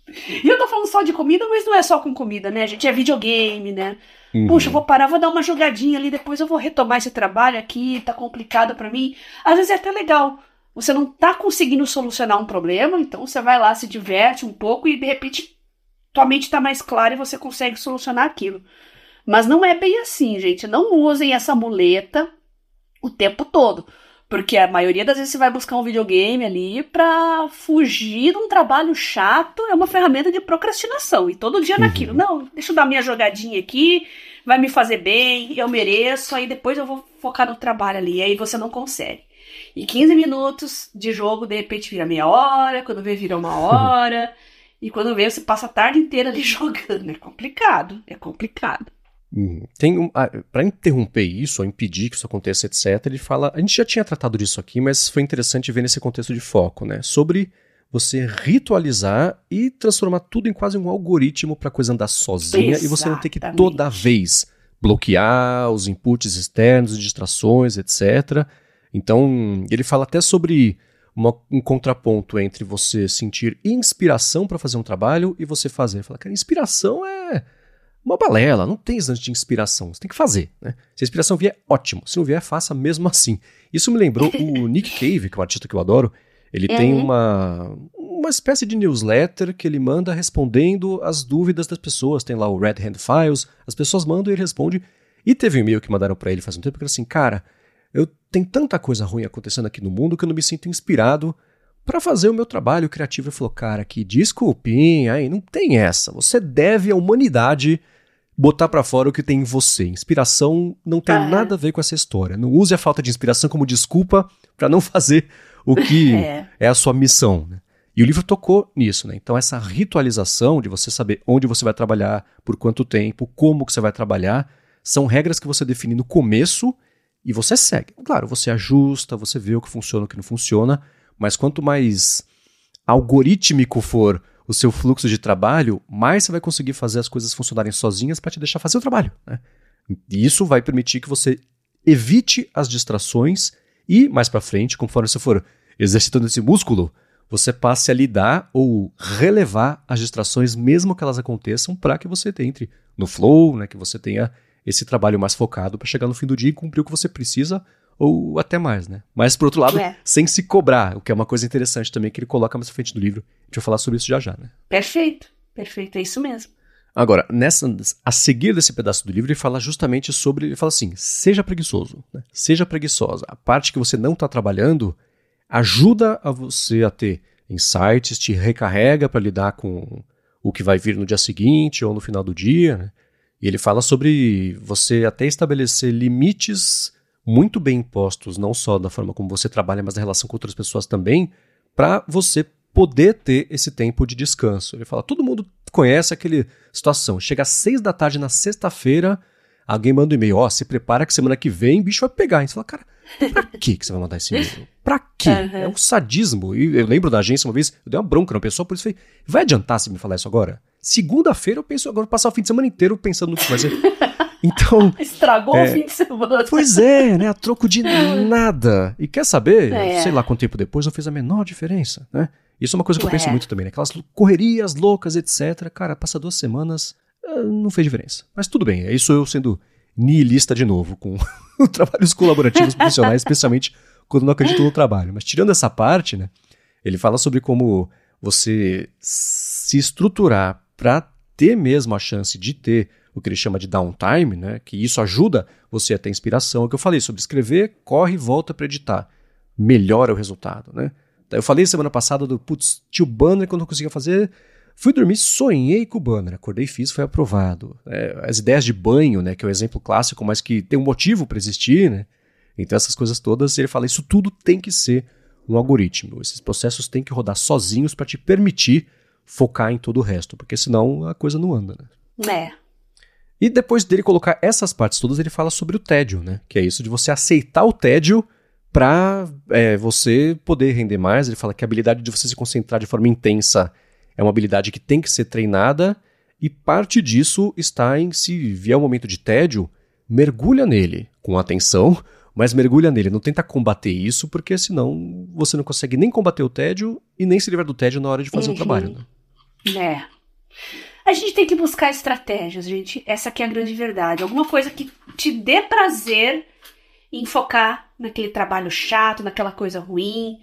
E eu tô falando só de comida, mas não é só com comida, né, gente? É videogame, né? Uhum. Puxa, eu vou parar, vou dar uma jogadinha ali, depois eu vou retomar esse trabalho aqui, tá complicado pra mim. Às vezes é até legal. Você não tá conseguindo solucionar um problema, então você vai lá, se diverte um pouco e de repente tua mente tá mais clara e você consegue solucionar aquilo. Mas não é bem assim, gente. Não usem essa muleta o tempo todo. Porque a maioria das vezes você vai buscar um videogame ali pra fugir de um trabalho chato, é uma ferramenta de procrastinação. E todo dia naquilo, uhum. Não, deixa eu dar minha jogadinha aqui, vai me fazer bem, eu mereço, aí depois eu vou focar no trabalho ali, aí você não consegue. E quinze minutos de jogo, de repente vira meia hora, quando vê vira uma hora, E quando vê, você passa a tarde inteira ali jogando. É complicado, é complicado.
Tem um, para interromper isso, ou impedir que isso aconteça, etcétera, ele fala, a gente já tinha tratado disso aqui, mas foi interessante ver nesse contexto de foco, né? Sobre você ritualizar e transformar tudo em quase um algoritmo para a coisa andar sozinha. Exatamente. E você não ter que toda vez bloquear os inputs externos, distrações, etcétera. Então, ele fala até sobre uma, um contraponto entre você sentir inspiração para fazer um trabalho e você fazer. Ele fala, cara, inspiração é uma balela, não tem exame de inspiração, você tem que fazer, né? Se a inspiração vier, ótimo, se não vier, faça mesmo assim. Isso me lembrou o Nick Cave, que é um artista que eu adoro. Ele uhum. tem uma, uma espécie de newsletter que ele manda respondendo as dúvidas das pessoas. Tem lá o Red Hand Files, as pessoas mandam e ele responde. E teve um e-mail que mandaram pra ele faz um tempo, que era assim, cara, eu tenho tanta coisa ruim acontecendo aqui no mundo que eu não me sinto inspirado pra fazer o meu trabalho criativo. Ele falou, cara, que desculpinha, aí não tem essa. Você deve à humanidade botar pra fora o que tem em você. Inspiração não tem ah. nada a ver com essa história. Não use a falta de inspiração como desculpa pra não fazer o que é. é a sua missão, né? E o livro tocou nisso, né? Então essa ritualização de você saber onde você vai trabalhar, por quanto tempo, como que você vai trabalhar, são regras que você define no começo e você segue. Claro, você ajusta, você vê o que funciona, o que não funciona, mas quanto mais algorítmico for o seu fluxo de trabalho, mais você vai conseguir fazer as coisas funcionarem sozinhas para te deixar fazer o trabalho, né? E isso vai permitir que você evite as distrações e, mais para frente, conforme você for exercitando esse músculo, você passe a lidar ou relevar as distrações, mesmo que elas aconteçam, para que você entre no flow, né, que você tenha esse trabalho mais focado para chegar no fim do dia e cumprir o que você precisa, ou até mais, né? Mas, por outro lado, é. sem se cobrar, o que é uma coisa interessante também, que ele coloca mais à frente do livro. A gente vai falar sobre isso já já, né?
Perfeito, perfeito, é isso mesmo.
Agora, nessa, a seguir desse pedaço do livro, ele fala justamente sobre, ele fala assim, seja preguiçoso, né? Seja preguiçosa. A parte que você não está trabalhando ajuda a você a ter insights, te recarrega para lidar com o que vai vir no dia seguinte ou no final do dia, né? E ele fala sobre você até estabelecer limites muito bem impostos, não só da forma como você trabalha, mas na relação com outras pessoas também, para você poder ter esse tempo de descanso. Ele fala, todo mundo conhece aquela situação, chega às seis da tarde na sexta-feira, alguém manda um e-mail, ó, oh, se prepara que semana que vem o bicho vai pegar. E você fala, cara, pra que você vai mandar esse e-mail? Pra quê? Uhum. É um sadismo. E eu lembro da agência uma vez, eu dei uma bronca na pessoa, por isso falei, vai adiantar se me falar isso agora? Segunda-feira eu penso, agora vou passar o fim de semana inteiro pensando no que vai ser. Então,
estragou
é,
o fim de semana.
Pois é, né? A troco de nada. E quer saber? É. Sei lá quanto tempo depois não fez a menor diferença, né? Isso é uma coisa que Ué. eu penso muito também, né? Aquelas correrias loucas, etcétera. Cara, passa duas semanas, não fez diferença. Mas tudo bem, é isso eu sendo nihilista de novo, com trabalhos colaborativos profissionais, especialmente quando não acredito no trabalho. Mas tirando essa parte, né? Ele fala sobre como você se estruturar para ter mesmo a chance de ter o que ele chama de downtime, né? Que isso ajuda você a ter inspiração. O que eu falei sobre escrever, corre e volta para editar. Melhora o resultado, né? Eu falei semana passada do, putz, tio banner, quando eu conseguia fazer, fui dormir, sonhei com o banner, acordei, fiz, foi aprovado. É, as ideias de banho, né? Que é o exemplo clássico, mas que tem um motivo para existir, né? Então essas coisas todas, ele fala, isso tudo tem que ser um algoritmo. Esses processos têm que rodar sozinhos para te permitir focar em todo o resto, porque senão a coisa não anda, né?
É.
E depois dele colocar essas partes todas, ele fala sobre o tédio, né? Que é isso de você aceitar o tédio para é, você poder render mais. Ele fala que a habilidade de você se concentrar de forma intensa é uma habilidade que tem que ser treinada e parte disso está em, se vier um momento de tédio, mergulha nele com atenção, mas mergulha nele. Não tenta combater isso, porque senão você não consegue nem combater o tédio e nem se livrar do tédio na hora de fazer uhum. o trabalho, né?
É. A gente tem que buscar estratégias, gente. Essa aqui é a grande verdade. Alguma coisa que te dê prazer em focar naquele trabalho chato, naquela coisa ruim.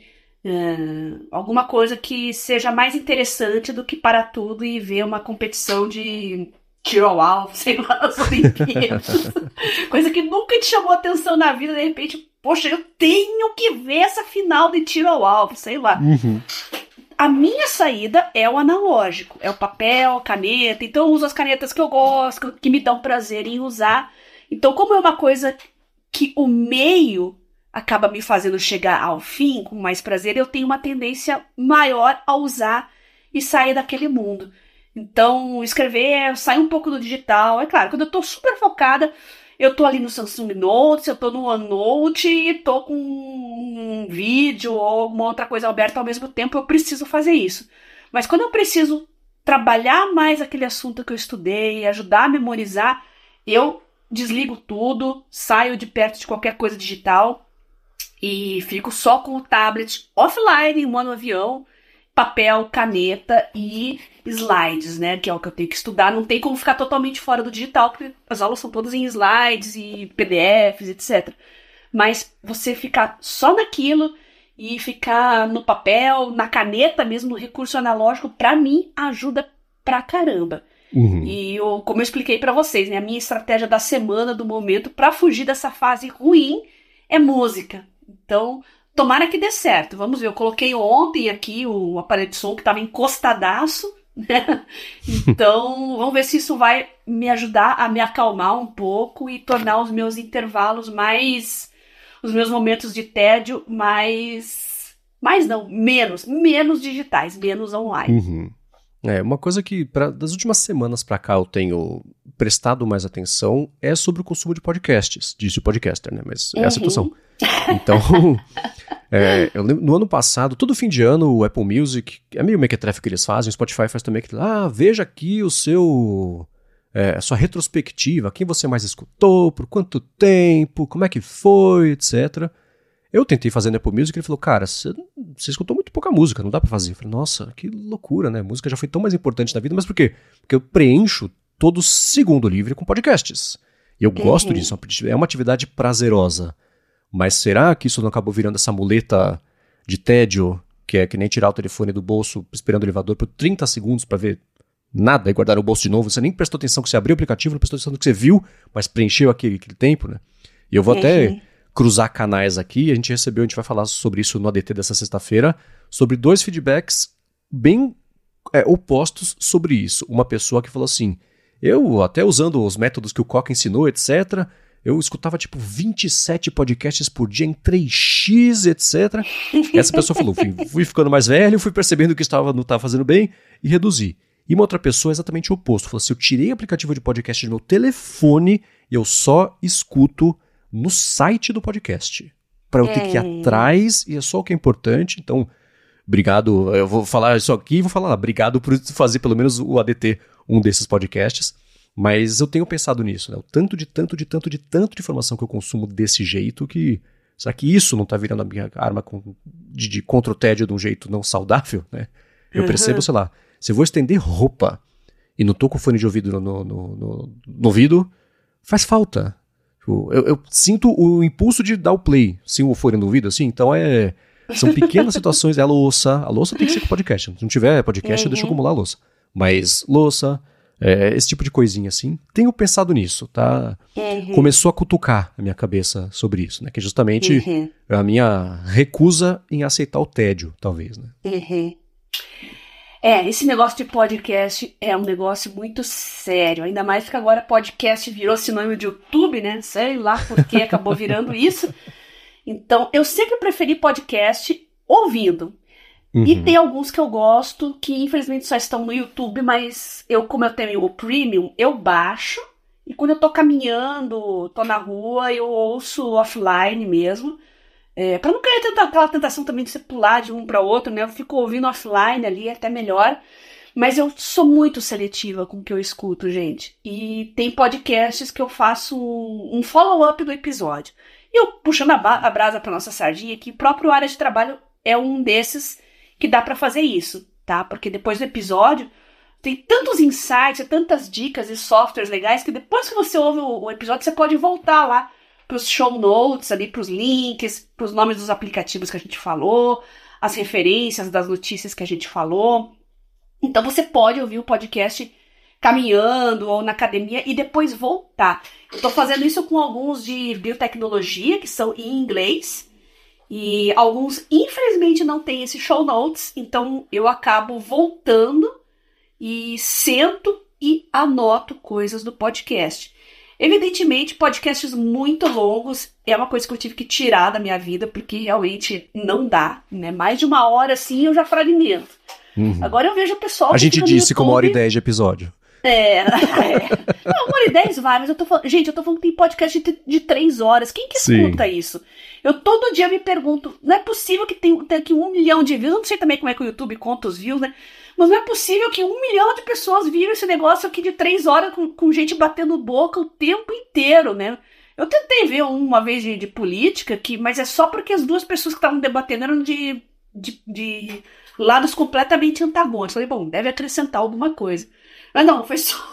Uh, alguma coisa que seja mais interessante do que parar tudo e ver uma competição de tiro ao alvo, sei lá, nas Olimpíadas. Coisa que nunca te chamou atenção na vida, de repente, poxa, eu tenho que ver essa final de tiro ao alvo, sei lá.
Uhum.
A minha saída é o analógico, é o papel, caneta. Então eu uso as canetas que eu gosto, que me dão prazer em usar. Então, como é uma coisa que o meio acaba me fazendo chegar ao fim com mais prazer, eu tenho uma tendência maior a usar e sair daquele mundo. Então, escrever é sair um pouco do digital. É claro, quando eu tô super focada, eu tô ali no Samsung Notes, eu tô no OneNote e tô com um vídeo ou uma outra coisa aberta ao mesmo tempo, eu preciso fazer isso. Mas quando eu preciso trabalhar mais aquele assunto que eu estudei, ajudar a memorizar, eu desligo tudo, saio de perto de qualquer coisa digital e fico só com o tablet offline, em modo avião, papel, caneta e slides, né, que é o que eu tenho que estudar. Não tem como ficar totalmente fora do digital, porque as aulas são todas em slides e P D Fs, etcétera. Mas você ficar só naquilo e ficar no papel, na caneta mesmo, no recurso analógico, pra mim, ajuda pra caramba.
Uhum.
E eu, como eu expliquei pra vocês, né, a minha estratégia da semana, do momento, pra fugir dessa fase ruim, é música. Então, tomara que dê certo. Vamos ver, eu coloquei ontem aqui o aparelho de som que tava encostadaço, né? Então, vamos ver se isso vai me ajudar a me acalmar um pouco e tornar os meus intervalos mais... os meus momentos de tédio mais... mais não, menos, menos digitais, menos online.
Uhum. É, uma coisa que pra, das últimas semanas pra cá eu tenho prestado mais atenção é sobre o consumo de podcasts, disse o podcaster, né, mas é a situação. Então, é, eu lembro, no ano passado, todo fim de ano, o Apple Music, é meio mequetrefe que eles fazem, o Spotify faz também aquele, ah, veja aqui o seu, é, a sua retrospectiva, quem você mais escutou, por quanto tempo, como é que foi, etcétera. Eu tentei fazer no Apple Music e ele falou, cara, você escutou muito pouca música, não dá pra fazer. Eu falei, nossa, que loucura, né? A música já foi tão mais importante na vida, mas por quê? Porque eu preencho todo segundo livre com podcasts. E eu uhum. gosto disso, é uma atividade prazerosa. Mas será que isso não acabou virando essa muleta de tédio, que é que nem tirar o telefone do bolso esperando o elevador por trinta segundos pra ver nada e guardar no bolso de novo? Você nem prestou atenção que você abriu o aplicativo, não prestou atenção no que você viu, mas preencheu aquele, aquele tempo, né? E eu vou uhum. até... cruzar canais aqui, a gente recebeu, a gente vai falar sobre isso no A D T dessa sexta-feira, sobre dois feedbacks bem é, opostos sobre isso. Uma pessoa que falou assim, eu até usando os métodos que o Coca ensinou, etcétera, eu escutava tipo vinte e sete podcasts por dia em três x, etcétera. Essa pessoa falou, fui, fui ficando mais velho, fui percebendo que estava, não estava fazendo bem e reduzi. E uma outra pessoa exatamente o oposto, falou assim, eu tirei o aplicativo de podcast do meu telefone e eu só escuto no site do podcast, para eu ter que ir atrás, e é só o que é importante. Então, obrigado, eu vou falar isso aqui e vou falar, obrigado por fazer pelo menos o A D T, um desses podcasts, mas eu tenho pensado nisso, né? O tanto de tanto de tanto de tanto de informação que eu consumo desse jeito, que será que isso não tá virando a minha arma com, de, de contra o tédio de um jeito não saudável, né? Eu uhum. percebo, sei lá, se eu vou estender roupa e não tô com fone de ouvido no, no, no, no, no ouvido, faz falta. Eu, eu sinto o impulso de dar o play, sem o fone no ouvido, assim, então é... São pequenas situações, é a louça, a louça tem que ser com podcast, se não tiver podcast, uhum. eu deixo acumular a louça. Mas louça, é, esse tipo de coisinha, assim, tenho pensado nisso, tá? Uhum. Começou a cutucar a minha cabeça sobre isso, né? Que é justamente uhum. a minha recusa em aceitar o tédio, talvez, né?
Uhum. É, esse negócio de podcast é um negócio muito sério, ainda mais que agora podcast virou sinônimo de YouTube, né? Sei lá por que acabou virando isso. Então, eu sempre preferi podcast ouvindo. Uhum. E tem alguns que eu gosto, que infelizmente só estão no YouTube, mas eu, como eu tenho o Premium, eu baixo, e quando eu tô caminhando, tô na rua, eu ouço offline mesmo. É, pra não cair tenta, aquela tentação também de você pular de um para outro, né? Eu fico ouvindo offline ali, até melhor. Mas eu sou muito seletiva com o que eu escuto, gente. E tem podcasts que eu faço um, um follow-up do episódio. E eu, puxando a, ba- a brasa pra nossa sardinha, que o próprio Área de Trabalho é um desses que dá pra fazer isso, tá? Porque depois do episódio, tem tantos insights, tantas dicas e softwares legais, que depois que você ouve o, o episódio, você pode voltar lá pros show notes ali, pros links, pros nomes dos aplicativos que a gente falou, as referências das notícias que a gente falou. Então você pode ouvir o podcast caminhando ou na academia e depois voltar. Eu tô fazendo isso com alguns de biotecnologia, que são em inglês, e alguns, infelizmente, não tem esse show notes, então eu acabo voltando e sento e anoto coisas do podcast. Evidentemente, podcasts muito longos é uma coisa que eu tive que tirar da minha vida, porque realmente não dá, né? Mais de uma hora, assim, eu já fragmento. Uhum. Agora eu vejo o pessoal...
A gente disse como hora e dez de episódio.
É, é. Não, uma hora e dez vai, mas eu tô falando... Gente, eu tô falando que tem podcast de, de três horas. Quem que escuta Sim. isso? Eu todo dia me pergunto, não é possível que tenha tem aqui um milhão de views, eu não sei também como é que o YouTube conta os views, né? Mas não é possível que um milhão de pessoas viram esse negócio aqui de três horas com, com gente batendo boca o tempo inteiro, né? Eu tentei ver uma vez de, de política, que, mas é só porque as duas pessoas que estavam debatendo eram de, de, de lados completamente antagônicos. Falei, bom, deve acrescentar alguma coisa. Mas não, foi só...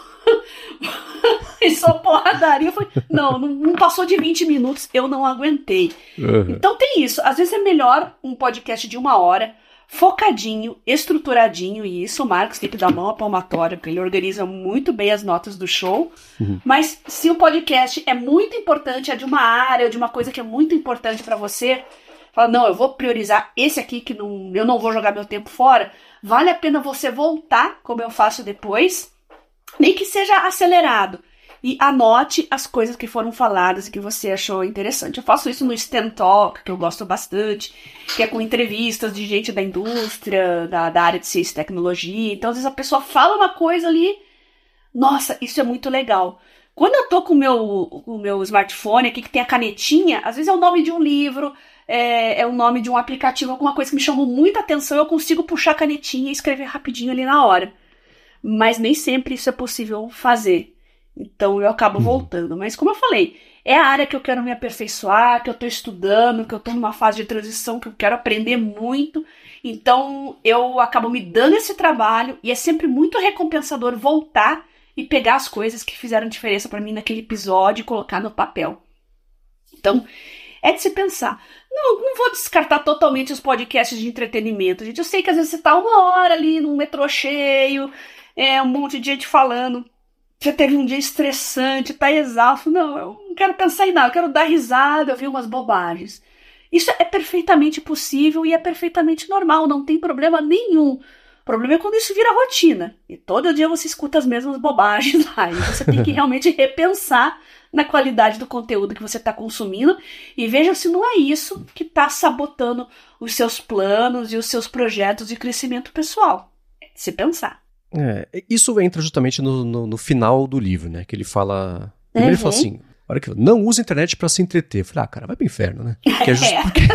foi só porradaria. Foi... Não, não, não passou de vinte minutos, eu não aguentei. Uhum. Então tem isso. Às vezes é melhor um podcast de uma hora, focadinho, estruturadinho, e isso o Marcos tem que dar mão à palmatória, porque ele organiza muito bem as notas do show. Uhum. Mas se o podcast é muito importante, é de uma área, de uma coisa que é muito importante pra você, fala, não, eu vou priorizar esse aqui, que não, eu não vou jogar meu tempo fora, vale a pena você voltar, como eu faço depois, nem que seja acelerado, e anote as coisas que foram faladas e que você achou interessante. Eu faço isso no Stand Talk, que eu gosto bastante, que é com entrevistas de gente da indústria, da, da área de ciência e tecnologia. Então, às vezes a pessoa fala uma coisa ali, nossa, isso é muito legal. Quando eu tô com o meu, o meu smartphone aqui, que tem a canetinha, às vezes é o nome de um livro, é, é o nome de um aplicativo, alguma coisa que me chamou muita atenção, eu consigo puxar a canetinha e escrever rapidinho ali na hora. Mas nem sempre isso é possível fazer. Então eu acabo uhum. voltando. Mas como eu falei, é a área que eu quero me aperfeiçoar, que eu tô estudando, que eu tô numa fase de transição, que eu quero aprender muito. Então eu acabo me dando esse trabalho e é sempre muito recompensador voltar e pegar as coisas que fizeram diferença pra mim naquele episódio e colocar no papel. Então, é de se pensar. Não, não vou descartar totalmente os podcasts de entretenimento, gente. Eu sei que às vezes você tá uma hora ali num metrô cheio, é um monte de gente falando, você teve um dia estressante, tá exausto. Não, eu não quero pensar em nada, eu quero dar risada, ouvir umas bobagens. Isso é perfeitamente possível e é perfeitamente normal, não tem problema nenhum. O problema é quando isso vira rotina. E todo dia você escuta as mesmas bobagens lá. E você tem que realmente repensar na qualidade do conteúdo que você está consumindo. E veja se não é isso que está sabotando os seus planos e os seus projetos de crescimento pessoal. É de se pensar.
É, isso entra justamente no, no, no final do livro, né? Que ele fala... Primeiro uhum. ele fala assim, olha que não use a internet para se entreter. Eu falei, ah, cara, vai pro inferno, né? Que é justo é. porque...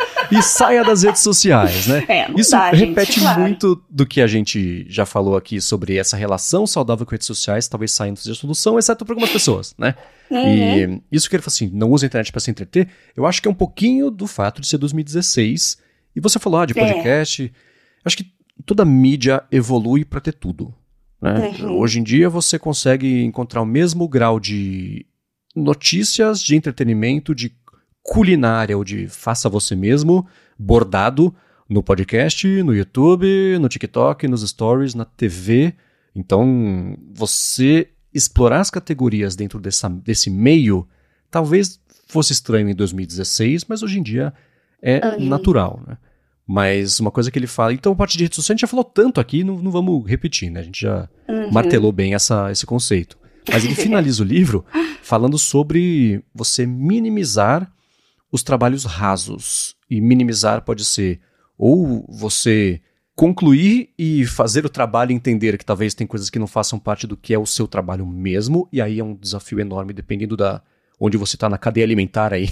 E saia das redes sociais, né? É, não Isso dá, repete gente, claro. muito do que a gente já falou aqui sobre essa relação saudável com redes sociais, talvez saindo de solução, exceto para algumas pessoas, né? Uhum. E isso que ele fala assim, não usa a internet para se entreter, eu acho que é um pouquinho do fato de ser dois mil e dezesseis, e você falou ah, de podcast, é. acho que toda mídia evolui para ter tudo, né? Uhum. Hoje em dia você consegue encontrar o mesmo grau de notícias, de entretenimento, de culinária ou de faça você mesmo, bordado no podcast, no YouTube, no TikTok, nos stories, na T V. Então, você explorar as categorias dentro dessa, desse meio, talvez fosse estranho em dois mil e dezesseis, mas hoje em dia é uhum. natural, né? Mas uma coisa que ele fala... Então, a parte de rede social, a gente já falou tanto aqui, não, não vamos repetir, né? A gente já uhum. martelou bem essa, esse conceito. Mas ele finaliza o livro falando sobre você minimizar os trabalhos rasos. E minimizar pode ser ou você concluir e fazer o trabalho entender que talvez tem coisas que não façam parte do que é o seu trabalho mesmo, e aí é um desafio enorme dependendo da onde você está na cadeia alimentar aí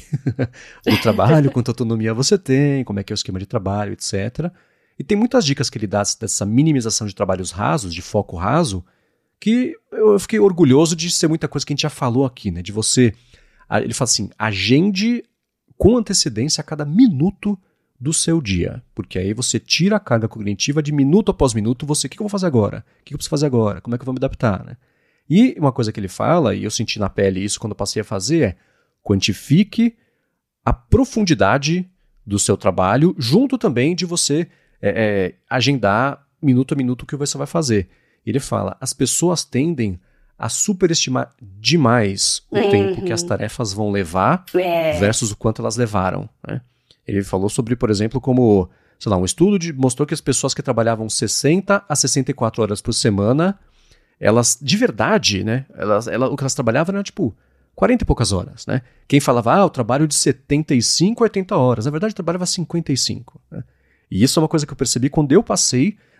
do trabalho, quanta autonomia você tem, como é que é o esquema de trabalho, etcétera. E tem muitas dicas que ele dá dessa minimização de trabalhos rasos, de foco raso, que eu fiquei orgulhoso de ser muita coisa que a gente já falou aqui, né? De você... Ele fala assim, agende com antecedência a cada minuto do seu dia, porque aí você tira a carga cognitiva de minuto após minuto, você, o que eu vou fazer agora? O que eu preciso fazer agora? Como é que eu vou me adaptar, né? E uma coisa que ele fala, e eu senti na pele isso quando eu passei a fazer, é quantifique a profundidade do seu trabalho, junto também de você é, é, agendar minuto a minuto o que você vai fazer. Ele fala, as pessoas tendem a superestimar demais o uhum. tempo que as tarefas vão levar é. versus o quanto elas levaram, né? Ele falou sobre, por exemplo, como, sei lá, um estudo de, mostrou que as pessoas que trabalhavam sessenta a sessenta e quatro horas por semana, elas, de verdade, né, elas, elas, o que elas trabalhavam era, tipo, quarenta e poucas horas, né? Quem falava, ah, eu trabalho de setenta e cinco a oitenta horas, na verdade, eu trabalhava cinquenta e cinco, né? E isso é uma coisa que eu percebi quando eu passei,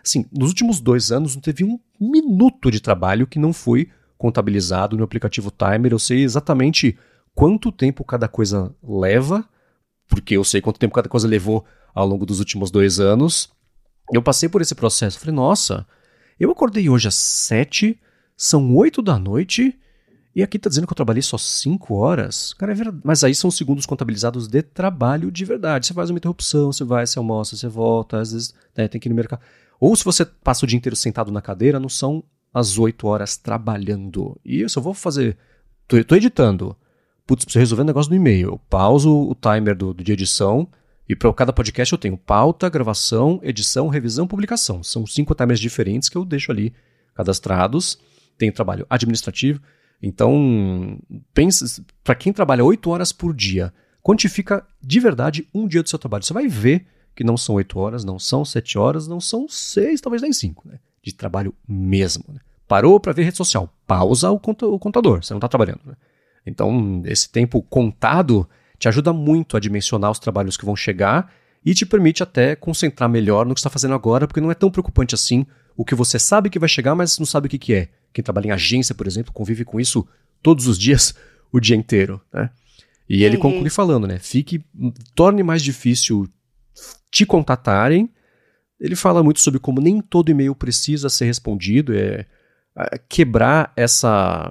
Assim, nos últimos dois anos não teve um minuto de trabalho que não foi contabilizado no aplicativo Timer. Eu sei exatamente quanto tempo cada coisa leva, porque eu sei quanto tempo cada coisa levou ao longo dos últimos dois anos. Eu passei por esse processo. Falei, nossa, eu acordei hoje às sete, são oito da noite, e aqui tá dizendo que eu trabalhei só cinco horas. Cara, é verdade. Mas aí são segundos contabilizados de trabalho de verdade. Você faz uma interrupção, você vai, você almoça, você volta, às vezes né, tem que ir no mercado. Ou se você passa o dia inteiro sentado na cadeira, não são as oito horas trabalhando. E isso eu vou fazer, tô, tô editando. Putz, preciso resolver um negócio do e-mail. Eu pauso o timer do, do de edição, e para cada podcast eu tenho pauta, gravação, edição, revisão, publicação. São cinco timers diferentes que eu deixo ali cadastrados. Tem trabalho administrativo. Então, pensa, para quem trabalha oito horas por dia, quantifica de verdade um dia do seu trabalho. Você vai ver que não são oito horas, não são sete horas, não são seis, talvez nem cinco, né? De trabalho mesmo. Né? Parou para ver rede social, pausa o, conta, o contador, você não está trabalhando. Né? Então, esse tempo contado te ajuda muito a dimensionar os trabalhos que vão chegar e te permite até concentrar melhor no que você está fazendo agora, porque não é tão preocupante assim o que você sabe que vai chegar, mas não sabe o que, que é. Quem trabalha em agência, por exemplo, convive com isso todos os dias, o dia inteiro. Né? E ele uhum. conclui falando, né? Fique, torne mais difícil te contatarem. Ele fala muito sobre como nem todo e-mail precisa ser respondido, é, é quebrar essa...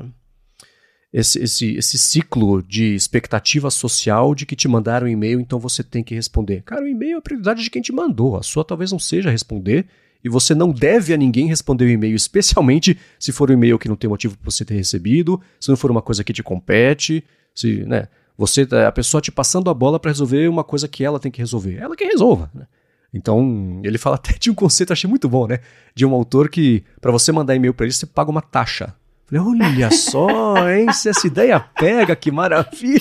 Esse, esse, esse ciclo de expectativa social de que te mandaram um e-mail, então você tem que responder. Cara, o e-mail é a prioridade de quem te mandou. A sua talvez não seja responder, e você não deve a ninguém responder o e-mail, especialmente se for um e-mail que não tem motivo para você ter recebido, se não for uma coisa que te compete, se, né, você, a pessoa te passando a bola para resolver uma coisa que ela tem que resolver. Ela que resolva, né? Então, ele fala até de um conceito, achei muito bom, né? De um autor que, para você mandar e-mail para ele, você paga uma taxa. Falei, olha só, hein? Se essa ideia pega, que maravilha!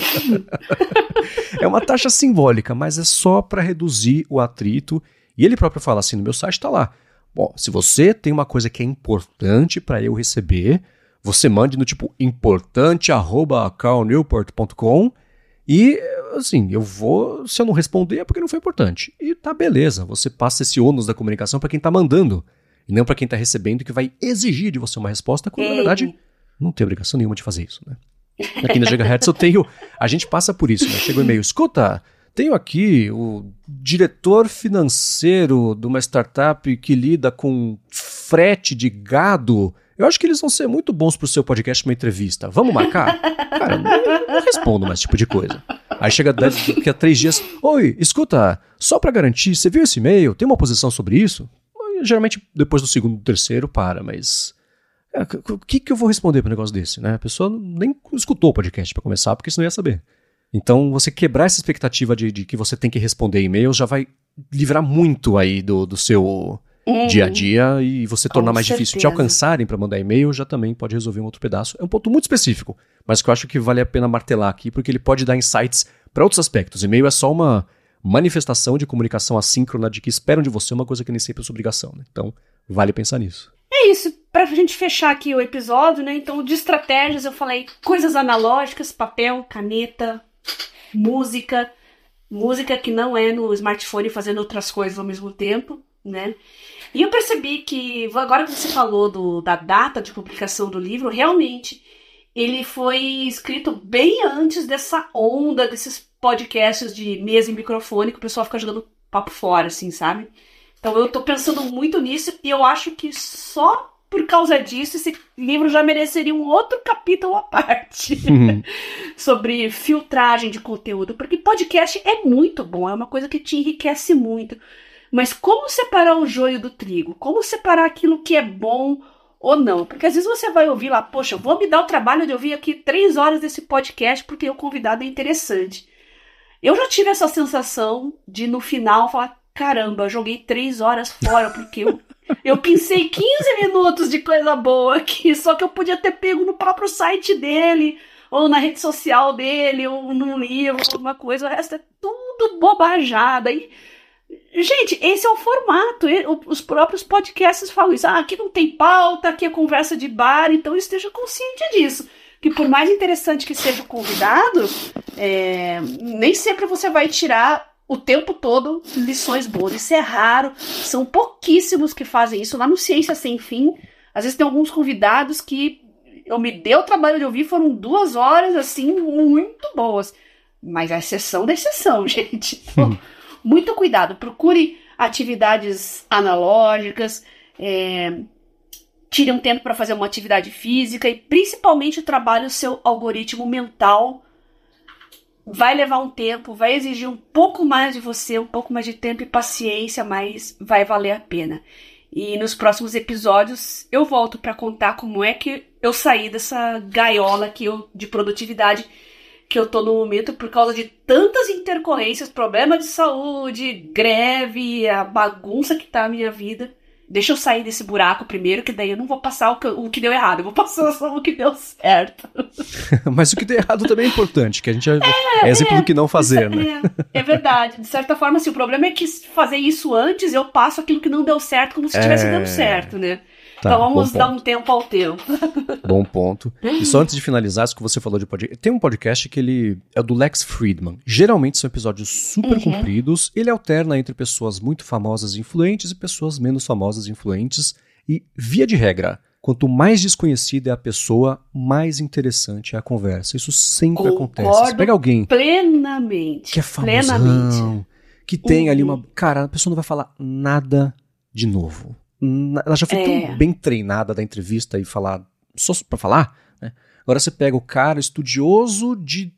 É uma taxa simbólica, mas é só para reduzir o atrito. E ele próprio fala assim, no meu site está lá. Bom, se você tem uma coisa que é importante para eu receber, você mande no tipo importante arroba carl newport ponto com e, assim, eu vou, se eu não responder é porque não foi importante. E tá beleza, você passa esse ônus da comunicação para quem tá mandando. E não para quem está recebendo, que vai exigir de você uma resposta, quando, na verdade, não tem obrigação nenhuma de fazer isso, né? Aqui na Gigahertz eu tenho... A gente passa por isso, né? Chega o e-mail, escuta, tenho aqui o diretor financeiro de uma startup que lida com frete de gado. Eu acho que eles vão ser muito bons pro seu podcast uma entrevista. Vamos marcar? Cara, eu não, não respondo mais esse tipo de coisa. Aí chega daqui a três dias, oi, escuta, só para garantir, você viu esse e-mail? Tem uma posição sobre isso? Geralmente, depois do segundo, terceiro, para, mas... É, o que, que eu vou responder para um negócio desse, né? A pessoa nem escutou o podcast para começar, porque senão ia saber. Então, você quebrar essa expectativa de, de que você tem que responder e-mails já vai livrar muito aí do, do seu uhum. dia a dia, e você tornar mais certeza. Difícil te alcançarem para mandar e-mail já também pode resolver um outro pedaço. É um ponto muito específico, mas que eu acho que vale a pena martelar aqui, porque ele pode dar insights para outros aspectos. E-mail é só uma... manifestação de comunicação assíncrona de que esperam de você uma coisa que nem sempre é sua obrigação, né? Então, vale pensar nisso.
É isso, pra gente fechar aqui o episódio, né? Então, de estratégias, eu falei coisas analógicas, papel, caneta, música, música que não é no smartphone fazendo outras coisas ao mesmo tempo, né? E eu percebi que, agora que você falou do, da data de publicação do livro, realmente, ele foi escrito bem antes dessa onda, desses podcasts de mesa e microfone que o pessoal fica jogando papo fora, assim, sabe? Então eu tô pensando muito nisso e eu acho que só por causa disso esse livro já mereceria um outro capítulo à parte uhum. sobre filtragem de conteúdo, porque podcast é muito bom, é uma coisa que te enriquece muito, mas como separar o joio do trigo? Como separar aquilo que é bom ou não? Porque às vezes você vai ouvir lá, poxa, eu vou me dar o trabalho de ouvir aqui três horas desse podcast porque o convidado é interessante. Eu já tive essa sensação de, no final, falar, caramba, eu joguei três horas fora, porque eu, eu pensei quinze minutos de coisa boa aqui, só que eu podia ter pego no próprio site dele, ou na rede social dele, ou num livro, alguma coisa, o resto é tudo bobajada. E, gente, esse é o formato, os próprios podcasts falam isso, ah, aqui não tem pauta, aqui é conversa de bar, então esteja consciente disso. Que por mais interessante que seja o convidado, é, nem sempre você vai tirar o tempo todo lições boas. Isso é raro, são pouquíssimos que fazem isso. Lá no Ciência Sem Fim, às vezes tem alguns convidados que eu me dei o trabalho de ouvir, foram duas horas, assim, muito boas. Mas a exceção da exceção, gente. Então, muito cuidado, procure atividades analógicas, é, tire um tempo para fazer uma atividade física e principalmente trabalhe o seu algoritmo mental. Vai levar um tempo, vai exigir um pouco mais de você, um pouco mais de tempo e paciência, mas vai valer a pena. E nos próximos episódios eu volto para contar como é que eu saí dessa gaiola que eu, de produtividade que eu tô no momento por causa de tantas intercorrências, problema de saúde, greve, a bagunça que tá a minha vida. Deixa eu sair desse buraco primeiro, que daí eu não vou passar o que, o que deu errado, eu vou passar só o que deu certo.
Mas o que deu errado também é importante, que a gente é, é exemplo é, do que não fazer,
é,
né?
É, é verdade. De certa forma, assim, o problema é que fazer isso antes, eu passo aquilo que não deu certo como se estivesse é... dando certo, né? Tá, então vamos dar um tempo ao tempo.
Bom ponto. E só antes de finalizar, isso que você falou de podcast, tem um podcast que ele é do Lex Fridman. Geralmente são episódios super uhum. compridos. Ele alterna entre pessoas muito famosas e influentes e pessoas menos famosas e influentes. E, via de regra, quanto mais desconhecida é a pessoa, mais interessante é a conversa. Isso sempre
Concordo
acontece. Você pega alguém
plenamente,
que é famosão, plenamente. Que tem uhum. ali uma... Cara, a pessoa não vai falar nada de novo. Ela já foi é. tão bem treinada da entrevista e falar só pra falar, né? Agora você pega o cara estudioso de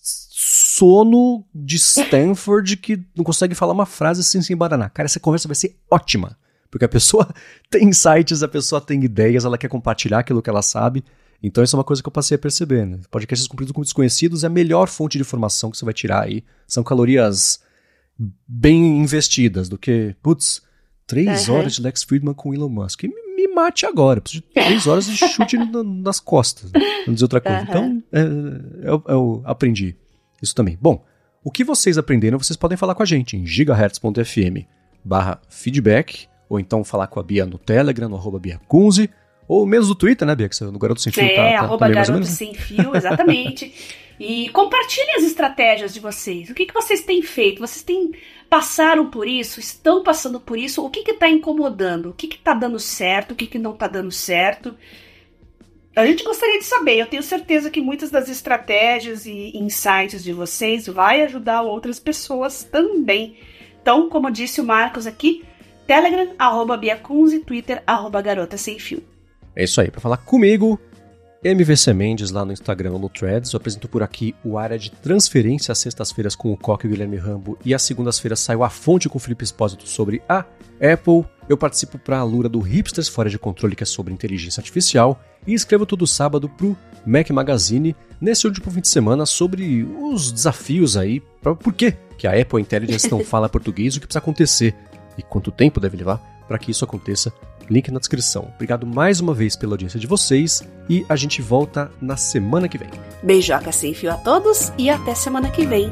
sono de Stanford que não consegue falar uma frase sem se embaranar. Cara, essa conversa vai ser ótima, porque a pessoa tem insights, a pessoa tem ideias, ela quer compartilhar aquilo que ela sabe. Então isso é uma coisa que eu passei a perceber, né? Podcasts cumpridos com desconhecidos é a melhor fonte de informação que você vai tirar aí. São calorias bem investidas do que, putz, Três uhum. horas de Lex Fridman com Elon Musk. Me, me mate agora. Preciso de três horas de chute no, nas costas. Não dizer outra coisa. Uhum. Então, é, eu, eu aprendi isso também. Bom, o que vocês aprenderam, vocês podem falar com a gente em gigahertz.fm barra feedback, ou então falar com a Bia no Telegram, no arroba Bia Kunze, ou mesmo no Twitter, né, Bia? Que no Garoto Sem Fio
é,
tá, tá
arroba Garoto Sem Fio, exatamente. E compartilhem as estratégias de vocês. O que, que vocês têm feito? Vocês têm passaram por isso? Estão passando por isso? O que está incomodando? O que está dando certo? O que, que não está dando certo? A gente gostaria de saber. Eu tenho certeza que muitas das estratégias e insights de vocês vai ajudar outras pessoas também. Então, como disse o Marcos aqui, Telegram, arroba Bia Kunze, Twitter, arroba Garota Sem Fio.
É isso aí. Para falar comigo, M V C Mendes lá no Instagram ou no Threads. Eu apresento por aqui o Área de Transferência às sextas-feiras com o Coque e o Guilherme Rambo, e às segundas-feiras saiu A Fonte com o Felipe Espósito sobre a Apple. Eu participo para a Alura do Hipsters Fora de Controle, que é sobre inteligência artificial, e escrevo todo sábado pro Mac Magazine, nesse último fim de semana, sobre os desafios aí, pra, por que que a Apple Intelligence não fala português, o que precisa acontecer e quanto tempo deve levar para que isso aconteça. Link na descrição. Obrigado mais uma vez pela audiência de vocês e a gente volta na semana que vem.
Beijoca sem fio a todos e até semana que vem.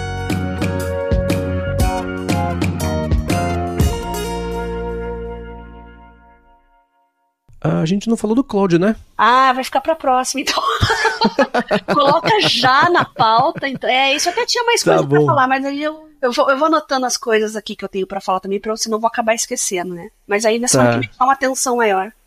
A gente não falou do Cloud, né?
Ah, vai ficar pra próxima, então. Coloca já na pauta. Então. É, isso até tinha mais
tá
coisa
bom.
pra falar, mas aí eu, eu, vou, eu vou anotando as coisas aqui que eu tenho pra falar também, pra, senão eu vou acabar esquecendo, né? Mas aí nessa
tá.
hora que me dá uma atenção maior.